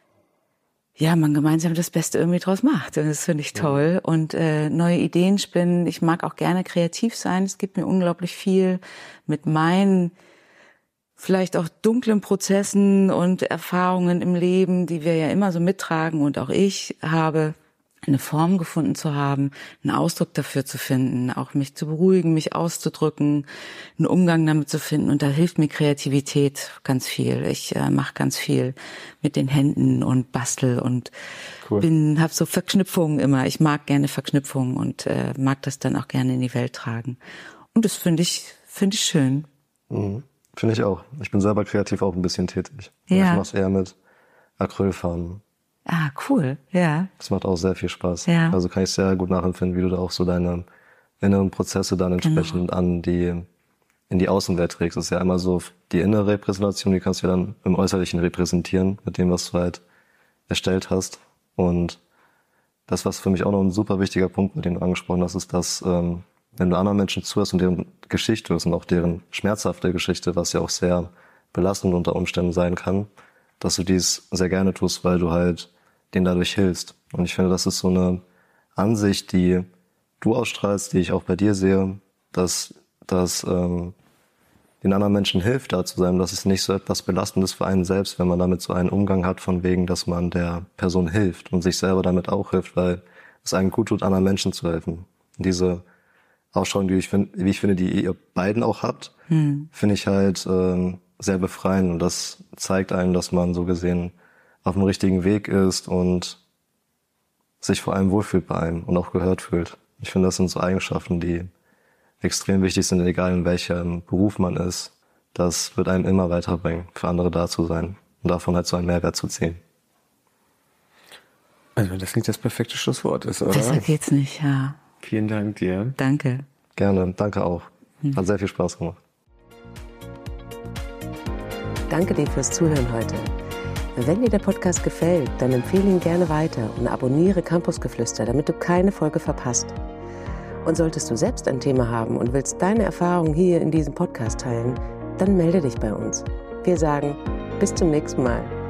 Speaker 4: ja, man gemeinsam das Beste irgendwie draus macht. Und das finde ich toll. Ja. Und äh, neue Ideen spinnen. Ich mag auch gerne kreativ sein. Es gibt mir unglaublich viel mit meinen vielleicht auch dunklen Prozessen und Erfahrungen im Leben, die wir ja immer so mittragen und auch ich habe, eine Form gefunden zu haben, einen Ausdruck dafür zu finden, auch mich zu beruhigen, mich auszudrücken, einen Umgang damit zu finden. Und da hilft mir Kreativität ganz viel. Ich äh, mache ganz viel mit den Händen und bastel und cool. bin, habe so Verknüpfungen immer. Ich mag gerne Verknüpfungen und äh, mag das dann auch gerne in die Welt tragen. Und das finde ich, finde ich schön.
Speaker 1: Mhm. Finde ich auch. Ich bin selber kreativ auch ein bisschen tätig.
Speaker 4: Ja.
Speaker 1: Ich mache es eher mit Acrylfarben.
Speaker 4: Ah, cool, ja.
Speaker 1: Das macht auch sehr viel Spaß.
Speaker 4: Ja.
Speaker 1: Also kann ich sehr gut nachempfinden, wie du da auch so deine inneren Prozesse dann entsprechend genau. an die, in die Außenwelt trägst. Das ist ja einmal so die innere Repräsentation, die kannst du ja dann im Äußerlichen repräsentieren, mit dem, was du halt erstellt hast. Und das, was für mich auch noch ein super wichtiger Punkt, mit dem du angesprochen hast, ist, dass, ähm, wenn du anderen Menschen zuhörst und deren Geschichte ist und auch deren schmerzhafte Geschichte, was ja auch sehr belastend unter Umständen sein kann, dass du dies sehr gerne tust, weil du halt denen dadurch hilfst. Und ich finde, das ist so eine Ansicht, die du ausstrahlst, die ich auch bei dir sehe, dass das ähm, den anderen Menschen hilft, da zu sein, dass es nicht so etwas Belastendes für einen selbst, wenn man damit so einen Umgang hat, von wegen, dass man der Person hilft und sich selber damit auch hilft, weil es einem gut tut, anderen Menschen zu helfen. Und diese Ausschauung, die ich finde, wie ich finde, die ihr beiden auch habt, hm. finde ich halt ähm, sehr befreiend. Und das zeigt einem, dass man so gesehen auf dem richtigen Weg ist und sich vor allem wohlfühlt bei einem und auch gehört fühlt. Ich finde, das sind so Eigenschaften, die extrem wichtig sind, egal in welchem Beruf man ist. Das wird einem immer weiterbringen, für andere da zu sein und davon halt so einen Mehrwert zu ziehen.
Speaker 3: Also das nicht das perfekte Schlusswort ist, oder?
Speaker 4: Besser geht's nicht, ja.
Speaker 3: Vielen Dank dir.
Speaker 4: Danke.
Speaker 1: Gerne, danke auch. Hat sehr viel Spaß gemacht.
Speaker 2: Danke dir fürs Zuhören heute. Wenn dir der Podcast gefällt, dann empfehle ihn gerne weiter und abonniere Campusgeflüster, damit du keine Folge verpasst. Und solltest du selbst ein Thema haben und willst deine Erfahrungen hier in diesem Podcast teilen, dann melde dich bei uns. Wir sagen bis zum nächsten Mal.